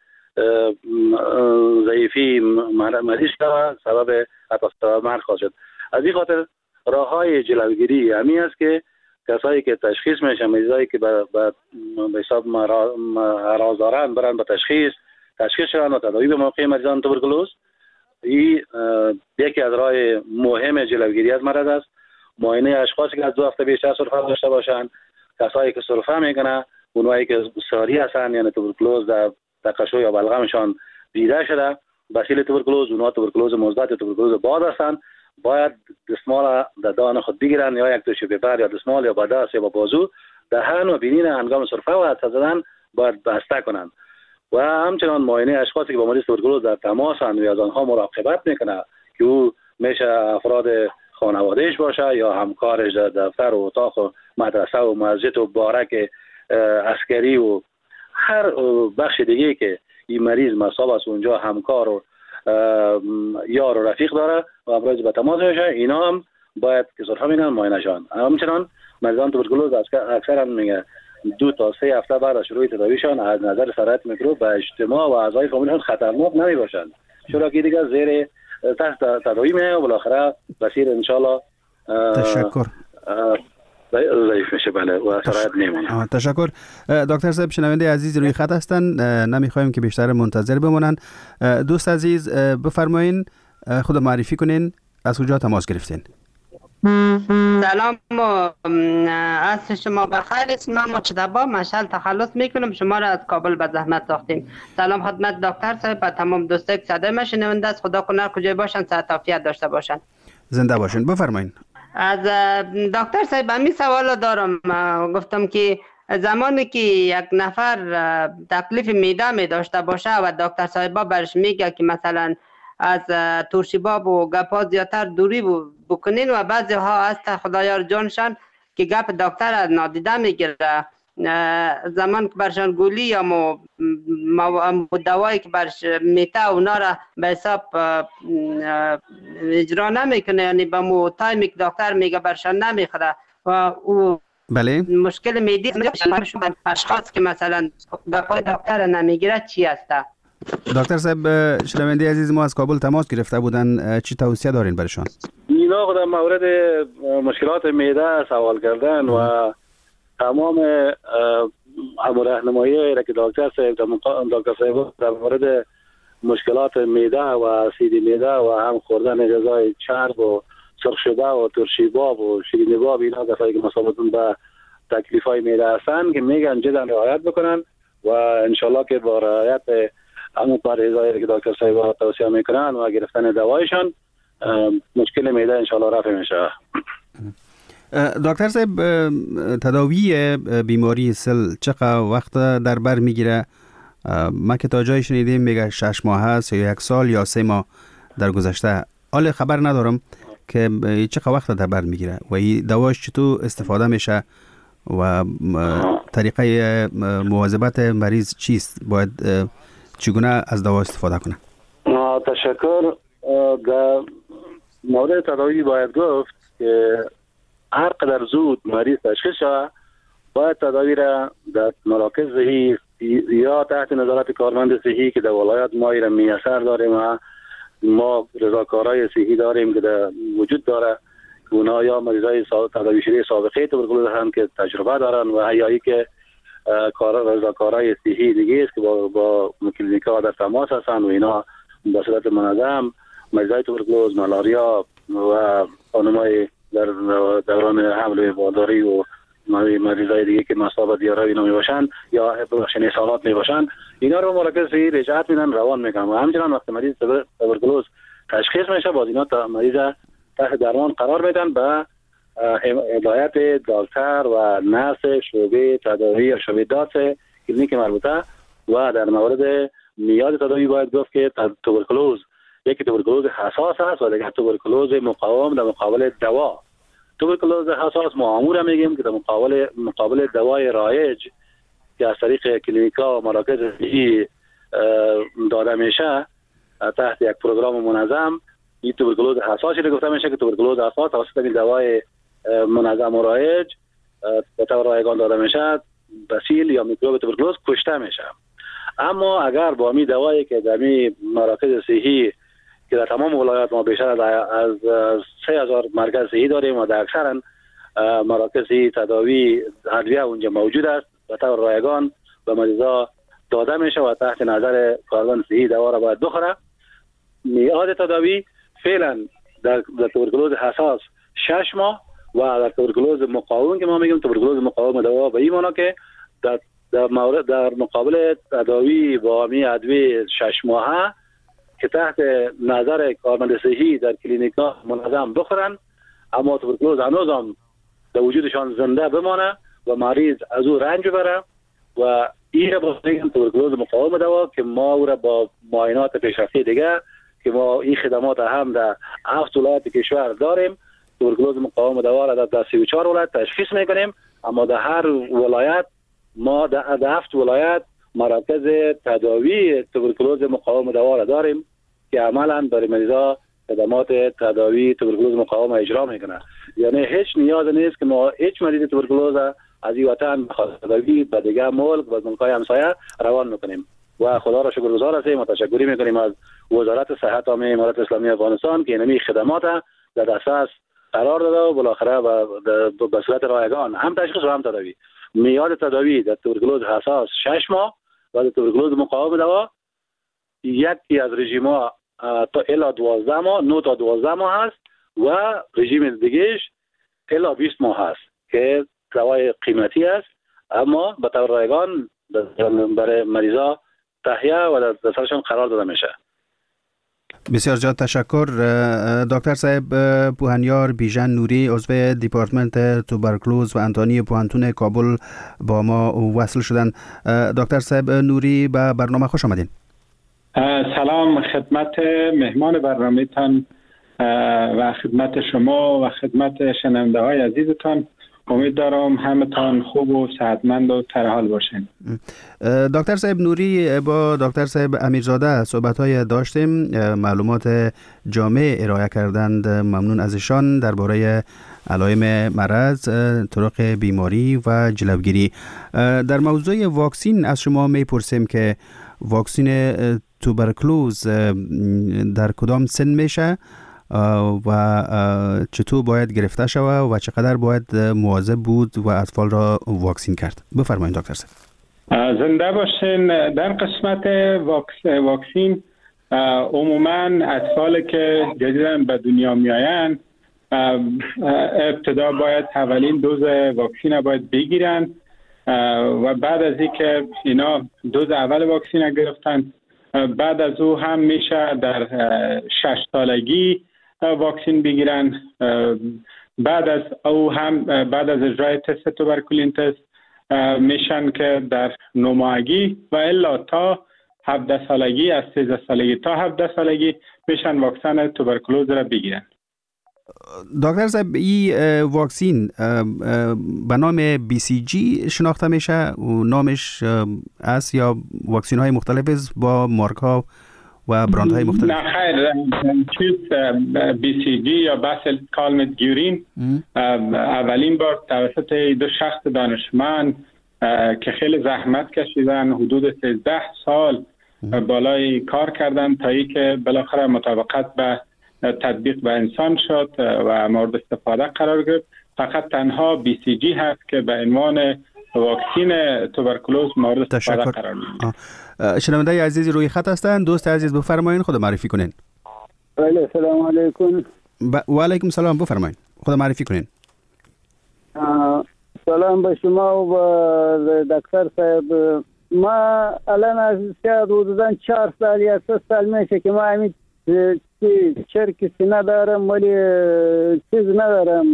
ضعیفی مریض شده، سبب مرگ خواهد شد. از این خاطر راههای جلوگیری همین است که کسایی که تشخیص میشن، مریضایی که به حساب مرض دارن برن به تشخیص شدن و تداوی به موقع مریضان توبرکلوز. این یکی از راه مهم جلوگیری از مرض است. معاینه اشخاصی که از 2 هفته بیشتر سرفه داشته باشن، کسایی که سرفه میکنه، اونایی که ساری هستن یعنی توبرکلوز در تقشو یا بلغمشان دیده شده، بسیل توبرکلوز، اونها توبرکلوز مثبت یا توبرکلوز باد هستن، باید دستمال در دهان خود بگیرن یا یک توشی پیپر یا دستمال یا با دست یا با بازو دهن و بینین هنگام سرفه و حدس زدن باید بسته کنند. و همچنان معاینه اشخاصی که با مریض توبرکلوز در تماس هستند و از آنها مراقبت میکنه که او میشه افراد خانوادهش باشه یا همکارش در دفتر و اتاق و مدرسه و مسجد و بارک عسکری و هر بخش دیگه که این مریض مصاب است اونجا همکار و یار و رفیق داره و ابراز به تماس میشه. اینا هم باید که سرخه میگن معاینه‌شان. همچنان مریضان توبرکلوز اکثرا میگه 2 تا 3 هفته بعد از شروع تداویشان از نظر سرایت میکروب و اجتماع و اعضای فامیلشان خطرناک نمی باشند، چرا که دیگه زیر تحت تداوی میه و بالاخره بسیر ان شاء الله تشکر ضعیف میشه. بله و سرایت میمونه. تشکر دکتر صاحب. شنونده عزیز روی خط هستند، نمیخوایم که بیشتر منتظر بمونن. دوست عزیز بفرمایین خود معرفی کنین، از کجا تماس گرفتین؟ سلام، از شما بخیر. اسمم مجتبی مشعل تخلص میکنم، شما را از کابل به زحمت ساختیم. سلام خدمت دکتر صاحب و تمام دوستان که صدای ما شنونده است. خدا کنه کجای باشن صحت عافیت داشته باشن. زنده باشین. بفرمایین. از دکتر صاحب همین سوال دارم. گفتم که زمانی که یک نفر تکلیف معده می داشته باشه و دکتر صاحب برش میگه که مثلا از ترشیباب و گپا زیادتر دوری بکنین و بعضی ها هست خدایار جانشان که گپ دکتر از نادیده میگیره، زمان که برشان گولی یا دوایی که برش میته اونا را به حساب اجرا نمیکنه، یعنی به مو تایمی که دکتر میگه برشان نمیخوره و او بله مشکل میدی اشخاص که مثلا گپای دکتر نمیگیره چی هسته؟ دکتر صاحب شنونده عزیز ما از کابل تماس گرفته بودن، چی توصیه دارین برشان؟ اینا خود مورد مشکلات معده سوال کردن و تمام راهنمایی که دکتر صاحب در مورد مشکلات معده و سیدی معده و هم خوردن غذای چرب و سرخ شده و ترشیباب و شیرینی‌باب، اینا کسایی که مصابتون به تکلیف‌های معده هستن که میگن جدا رعایت بکنن و انشالله که با رعایت همون پرهیزایی که دکتر صاحب توصیه میکنن و گرفتن دوایشان مشکل معده انشالله رفع میشه. دکتر صاحب تداوی بیماری سل چقدر وقت در بر میگیره؟ ما که تا جایی شنیدیم میگه 6 ماه هست یا 1 سال یا 3 ماه در گذشته، حال خبر ندارم که چقدر وقت در بر میگیره و این دواش چطور استفاده میشه و طریقه مواظبت مریض چیست؟ باید چگونه از دوا استفاده کنه؟ تشکر. در مورد تداوی باید گفت که هر قدر زود مریض تشخیص شود باید تداوی را در مراکز صحی یا تحت نظارت کارمند صحی که در ولایت ما را میسر داریم و ما رضاکارای صحی داریم که در وجود داره، اونا یا مریضای تداوی شده سابقه توبرکلوز هم که تجربه دارن و یا که رضاکارای صحی دیگه است که با کلینیکا در تماس هستن و اینا به صورت منظم مریضای توبرکلوز، ملاریا و خانمای در دوران حمل و باداری و مریضای دیگه که مصاب دیاره اینا می باشن یا بخشنی سالات می باشن، اینا رو مراکز صحی رجعت میدن، روان میکنن و همچنان وقت مریض توبرکلوز تشخیص میشه باز اینا مریض تحت درمان قرار میدن به هدایت دکتر و نرس شعبه تداوی یا شعبه داس کلینیک مربوطه. و در مورد میاد تداوی باید گفت که توبرکلوز یکی توبرکلوز حساس است و دیگه توبرکلوز مقاوم در مقابل دوا. توبرکلوز حساس ما امور میگیم که در مقابل دوای رایج که از طریق کلینیکا و مراکز صحی داده میشه تحت یک پروگرام منظم، این توبرکلوز حساسی رو گفته میشه که توبرکلوز حساس توسط این دوای منظم و رایج به طور رایگان داده میشه، بسیل یا میکروب توبرکلوز کشته میشه. اما اگر با می دوایی که در می مراکز صحی که در تمام ولایات ما بیشتر از 3000 مرکز صحی داریم و در اکثر مراکز صحی تداوی ادویه اونجا موجود است، به طور رایگان به مریضا داده میشه و تحت نظر کارمند صحی دوا را باید بخوره. میعاد تداوی فعلا در توبرکلوز حساس 6 ماه و در توبرکلوز مقاوم که ما میگیم توبرکلوز مقاوم دوا به این معنا که در مقابل تداوی با می ادویه 6 ماهه که تحت نظر کارمند صحی در کلینیک‌ها منظم بخورن، اما توبرکلوز هنوز هم در وجودشان زنده بمانه و مریض از او رنج ببره و این را با توبرکلوز مقاوم دوا که ما او را با معاینات پیشرفته دیگه که ما این خدمات هم در 7 ولایت کشور داریم، توبرکلوز مقاوم دوا را در 34 ولایت تشخیص میکنیم، اما در هر ولایت ما در 7 ولایت مراکز تداوی توبرکلوز مقاوم دوا را داریم که عملا برای مریضا خدمات تداوی توبرکلوز مقاوم اجرا میکنه. یعنی هیچ نیاز نیست که ما هیچ مریض توبرکلوز از این وطن تداوی به دیگه ملک و ملک‌های همسایه روان میکنیم و خدا را شکرگزار هستیم و تشکری میکنیم از وزارت صحت عامه امارات اسلامی افغانستان که اینمی خدمات در دسترس قرار داده و بالاخره به صورت رایگان هم تشخیص و هم تداوی. میعاد تداوی در توبرکلوز حساس 6 ماه و در توبرکلوز مقاوم دوا یکی از رژیم‌ها تا الی 12 ماه 9 تا 12 ماه هست و رژیم دیگهش الی 20 ماه هست که دوای قیمتی است اما به طور رایگان برای مریضا تهیه و در دسترسشان قرار داده میشه. بسیار زیاد تشکر. دکتر صاحب پوهنیار بیژن نوری عضو دیپارتمنت توبرکلوز و انتانی پوهنتون کابل با ما وصل شدن. دکتر صاحب نوری به برنامه خوش آمدین. سلام خدمت مهمان برنامه‌تان و خدمت شما و خدمت شنونده های عزیزتان. امید دارم همتان خوب و صحتمند و ترحال باشین. دکتر صاحب نوری با دکتر صاحب امیرزاده صحبت‌های داشتیم، معلومات جامع ارائه کردند. ممنون از ایشان درباره علائم مرض، طرق بیماری و جلوگیری. در موضوع واکسین از شما میپرسیم که واکسین توبرکلوز در کدام سن میشه و چطور باید گرفته شود و چقدر باید مواظب بود و اطفال را واکسین کرد؟ بفرمایید دکتر صاحب. زنده باشین. در قسمت واکسین عموما اطفال که جدیداً به دنیا میآیند ابتدا باید اولین دوز واکسین باید بگیرن و بعد از اینکه اینا دوز اول واکسین گرفتن بعد از او هم میشه در 6 سالگی واکسین بگیرن. بعد از او هم بعد از اجرای تست توبرکولین تست میشن که در 9 ماهگی و الا تا 17 سالگی، از 13 سالگی تا 17 سالگی میشن واکسن توبرکلوز را بگیرن. دکتر صاحب این واکسین به نام BCG شناخته میشه و نامش است یا واکسین های مختلف است با مارک ها و برند های مختلف؟ نه خیر، چیز BCG یا باسل کالمت گیورین اولین بار توسط 2 شخص دانشمند که خیلی زحمت کشیدن حدود 13 سال بالای کار کردن تا ای که بالاخره مطابقت به تطبیق به انسان شد و مورد استفاده قرار گرفت. فقط تنها BCG هست که به عنوان واکسین توبرکلوز مورد استفاده قرار میگیره. شنونده عزیزی روی خط هستند. دوست عزیز بفرمایید خود معرفی کنین. بله سلام علیکم. و علیکم سلام، بفرمایید خود معرفی کنین. سلام به شما و دکتر صاحب. ما الان از حدوداً 4 سال یا 3 سال میشه که ما همین چرک سینه دارم ولی چیز ندارم.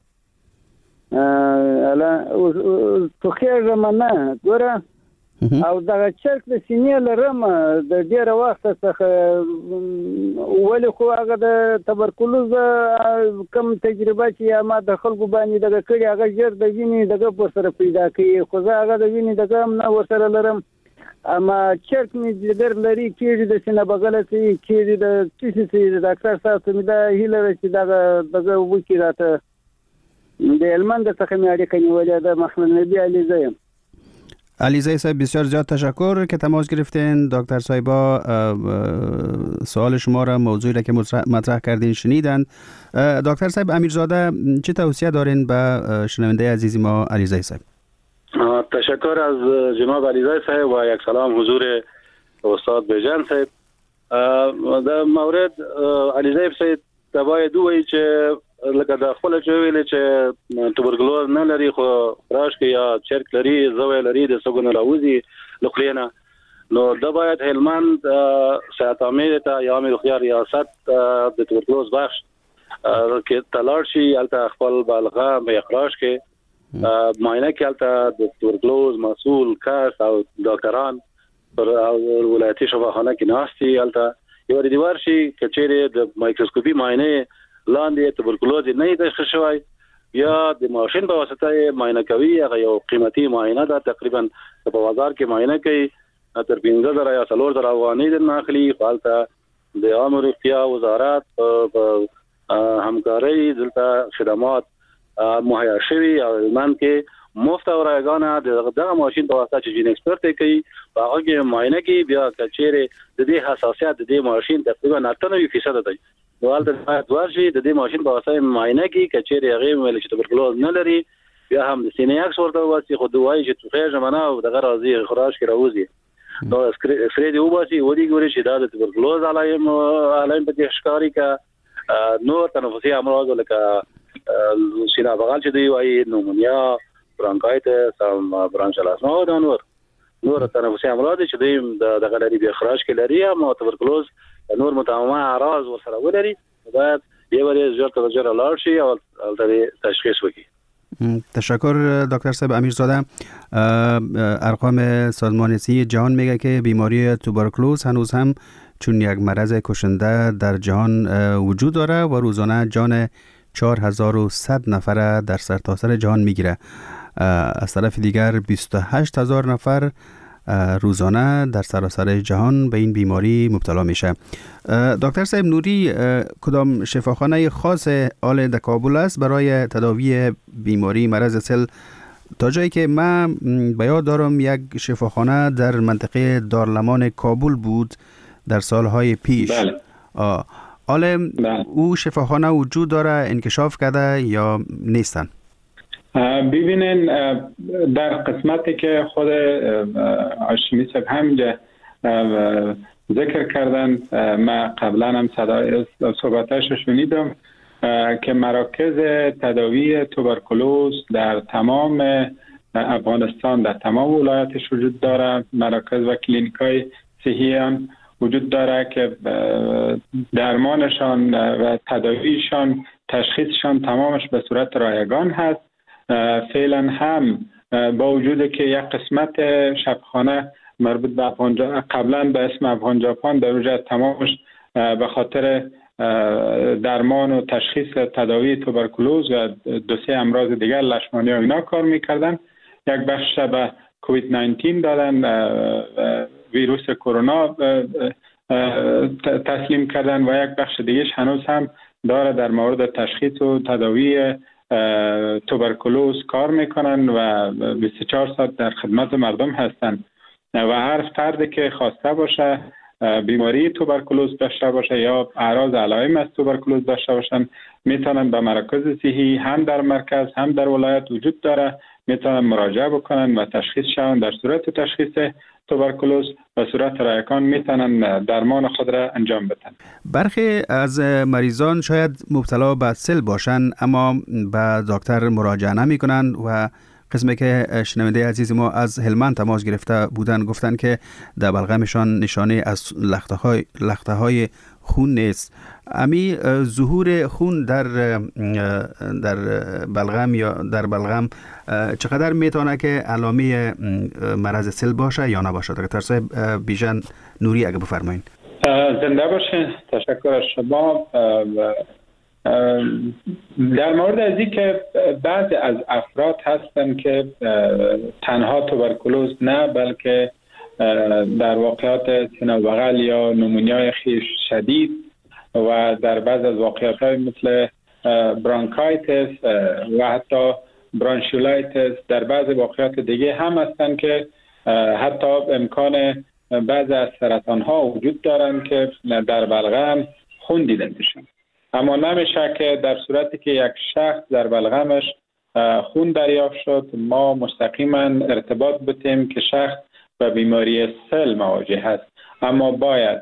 الان تو خیر من نه ګوره او دغه چرک د سینې لرم د ډېره وخت څخه ولې خو هغه د تبرکلوز کم تجربه چې ما د خلکو باندې دغه کړي هغه ژر د وینې دغه پر سره پیدا کوي خو زه هغه د وینې دغه هم نه ورسره لرم. اما چرک مې جګر لري کېږي د سینه بغله کېږي د څه ډاکټر صاحب ته مې دا هیله ده چې دغه وکړي راته. د هلمند څخه مې اړیکه نیولې ده. محمد نبی علیزی یم. علیزی صاحب بسیار زیاد تشکر که تماس گرفتین. دکتر صاحبا سوال شما را موضوعی را که مطرح کردین شنیدند. دکتر صاحب امیرزاده چه توصیه دارین به شنونده عزیزی ما علیزی صاحب؟ تشکر از جناب علیزی صاحب و یک سلام حضور استاد بیژن صاحب. در مورد علیزی صاحب باید دوی چې لکه د خپل چې ویل چې توبرکلوز نه لري خو راش کې یا چرک لري زوی لري د سګون راوځي لخلینا نو د باید هلمند صحت عامه ته یا امیر خيار ریاست د توبرکلوز بخش کې تلاړ شي الته خپل بالغه به اخراج کې معاینه کې الته د توبرکلوز مسؤل کس او ډاکټران پر ولایتي شفاخانه کې ناشتي الته یو د دیوار شي کچېره د مایکروسکوپي معاینه لاندې توبرکلوز نه تشخیص شوی یا د ماشین په واسطه معاینه کوي. هغه یو قیمتي معاینه ده، تقریبا په بازار کې معاینه کوي تر 15,000 یا 4,000 افغانۍ د ناخلي. فالته د عامه روغتیا وزارت همکاری دلته خدمات مهیا شوی او من کې مفت او رایگانه دغه ماشین په واسطه چې جین ایکسپرت کوي هغه کې معاینه کوي بیا کچېره د دې حساسیت د دې ماشین تقریبا 98% دی دوالته ورشي د دې ماشین په واسطه معاینه کوي کچېره هغه ویل چې تبرکلوز نه لري بیا هم د سینې اکس ورته واسي خو دوای چې توخه جمعنه او دغه راځي خراج کې راوځي نو اسکری دی وباسي ودی ګوري چې دا د تبرکلوز علایم په دې ښکاری کا نور تنفسي امراض لکه سینه بغل چې دی وایي نومونیا برانکایتس او برانشل اسما او نور تنفسي امراض چې دی د غلري به اخراج کې لري او تبرکلوز نور متعامه اعراض ورسره ولري باید یو ورځ ژر تر ژره لاړ شي او تشخیص وکړي. تشکر دکتر صاحب امیرزاده. ارقام سازمان صحت جهان میگه که بیماری توبرکلوز هنوز هم چون یک مرض کشنده در جهان وجود داره و روزانه جان 4100 نفر در سرتاسر جهان میگیره. از طرف دیگر 28000 نفر روزانه در سراسر جهان به این بیماری مبتلا میشه. دکتر صاحب نوری، کدام شفاخانه خاص آل در کابل است برای تداوی بیماری مرض سل؟ تا جایی که من به یاد دارم یک شفاخانه در منطقه دارالمان کابل بود در سالهای پیش. بله. او شفاخانه وجود داره، انکشاف کرده یا نیستن؟ ببینین در قسمتی که خود هاشمی صاحب همینجا ذکر کردن، من قبلا هم صحبتش شنیدم که مراکز تداوی توبرکلوز در تمام افغانستان در تمام ولایاتش وجود داره. مراکز و کلینیکای صحی هم وجود داره که درمانشان و تداویشان تشخیصشان تمامش به صورت رایگان هست. فعلا هم با وجود که یک قسمت شفاخانه مربوط به افغان قبلا به اسم افغان ژاپن در اونجا تمامش به خاطر درمان و تشخیص تداوی توبرکلوز و دو سه امراض دیگر لشمانی و اینا کار میکردن، یک بخش به کووید 19 دادن، ویروس کرونا تسلیم کردن و یک بخش دیگهش هنوز هم داره در مورد تشخیص و تداوی توبرکلوز کار میکنن و 24 ساعت در خدمت مردم هستن و هر فردی که خواسته باشه بیماری توبرکلوز داشته باشه یا اعراض علائم از توبرکلوز داشته باشن میتونن به مراکز صحی هم در مرکز هم در ولایت وجود داره، میتونن مراجعه بکنن و تشخیص شون. در صورت تشخیص توبرکلوز و صورت رایگان میتونن درمان خود را انجام بدن. برخی از مریضان شاید مبتلا به سل باشن اما به دکتر مراجعه نمی کنن و قسمی که شنونده عزیز ما از هلمند تماس گرفته بودن گفتن که در بلغمشان نشانه از لخته های خون نیست. امی ظهور خون در بلغم یا در بلغم چقدر میتونه که علامه مرض سل باشه یا نباشه؟ دکتر صاحب بیژن نوری اگه بفرمایید. زنده باشین. تشکر از شما. در مورد از این که بعضی از افراد هستن که تنها توبرکلوز نه بلکه در واقعات سینه بغل یا نمونیای خیش شدید و در بعض از واقعات های مثل برانکایتس و حتی برانشولایتس در بعض واقعات دیگه هم هستن که حتی امکان بعض از سرطان ها وجود دارن که در بلغم خون دیده میشن. اما نمیشه که در صورتی که یک شخص در بلغمش خون دریافت شد ما مستقیما ارتباط بتیم که شخص به بیماری سل مواجه هست. اما باید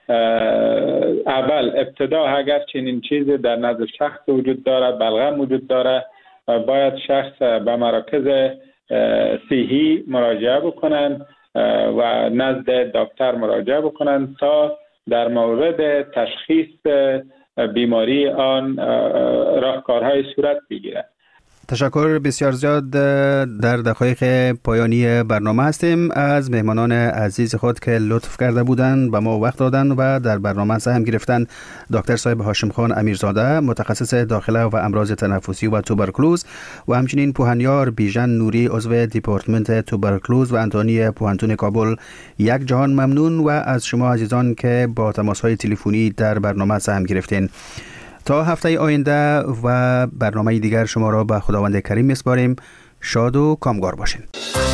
اول ابتدا اگر چنین چیزی در نزد شخص وجود داره، بلغم وجود داره، باید شخص به مراکز صحی مراجعه بکنن و نزد دکتر مراجعه بکنن تا در مورد تشخیص بیماری آن راهکارهای صورت بگیرد. تشکر بسیار زیاد. در دقایق پایانی برنامه هستیم. از مهمانان عزیز خود که لطف کرده بودند به ما وقت دادن و در برنامه سهم گرفتن، دکتر صاحب هاشم خان امیرزاده متخصص داخله و امراض تنفسی و توبرکلوز و همچنین پوهنیار بیژن نوری عضو دیپارتمنت توبرکلوز و انتانی پوهنتون کابل، یک جهان ممنون و از شما عزیزان که با تماس‌های تلفنی در برنامه سهم گرفتین. تا هفته آینده و برنامه دیگر شما را به خداوند کریم میسپاریم. شاد و کامگار باشین.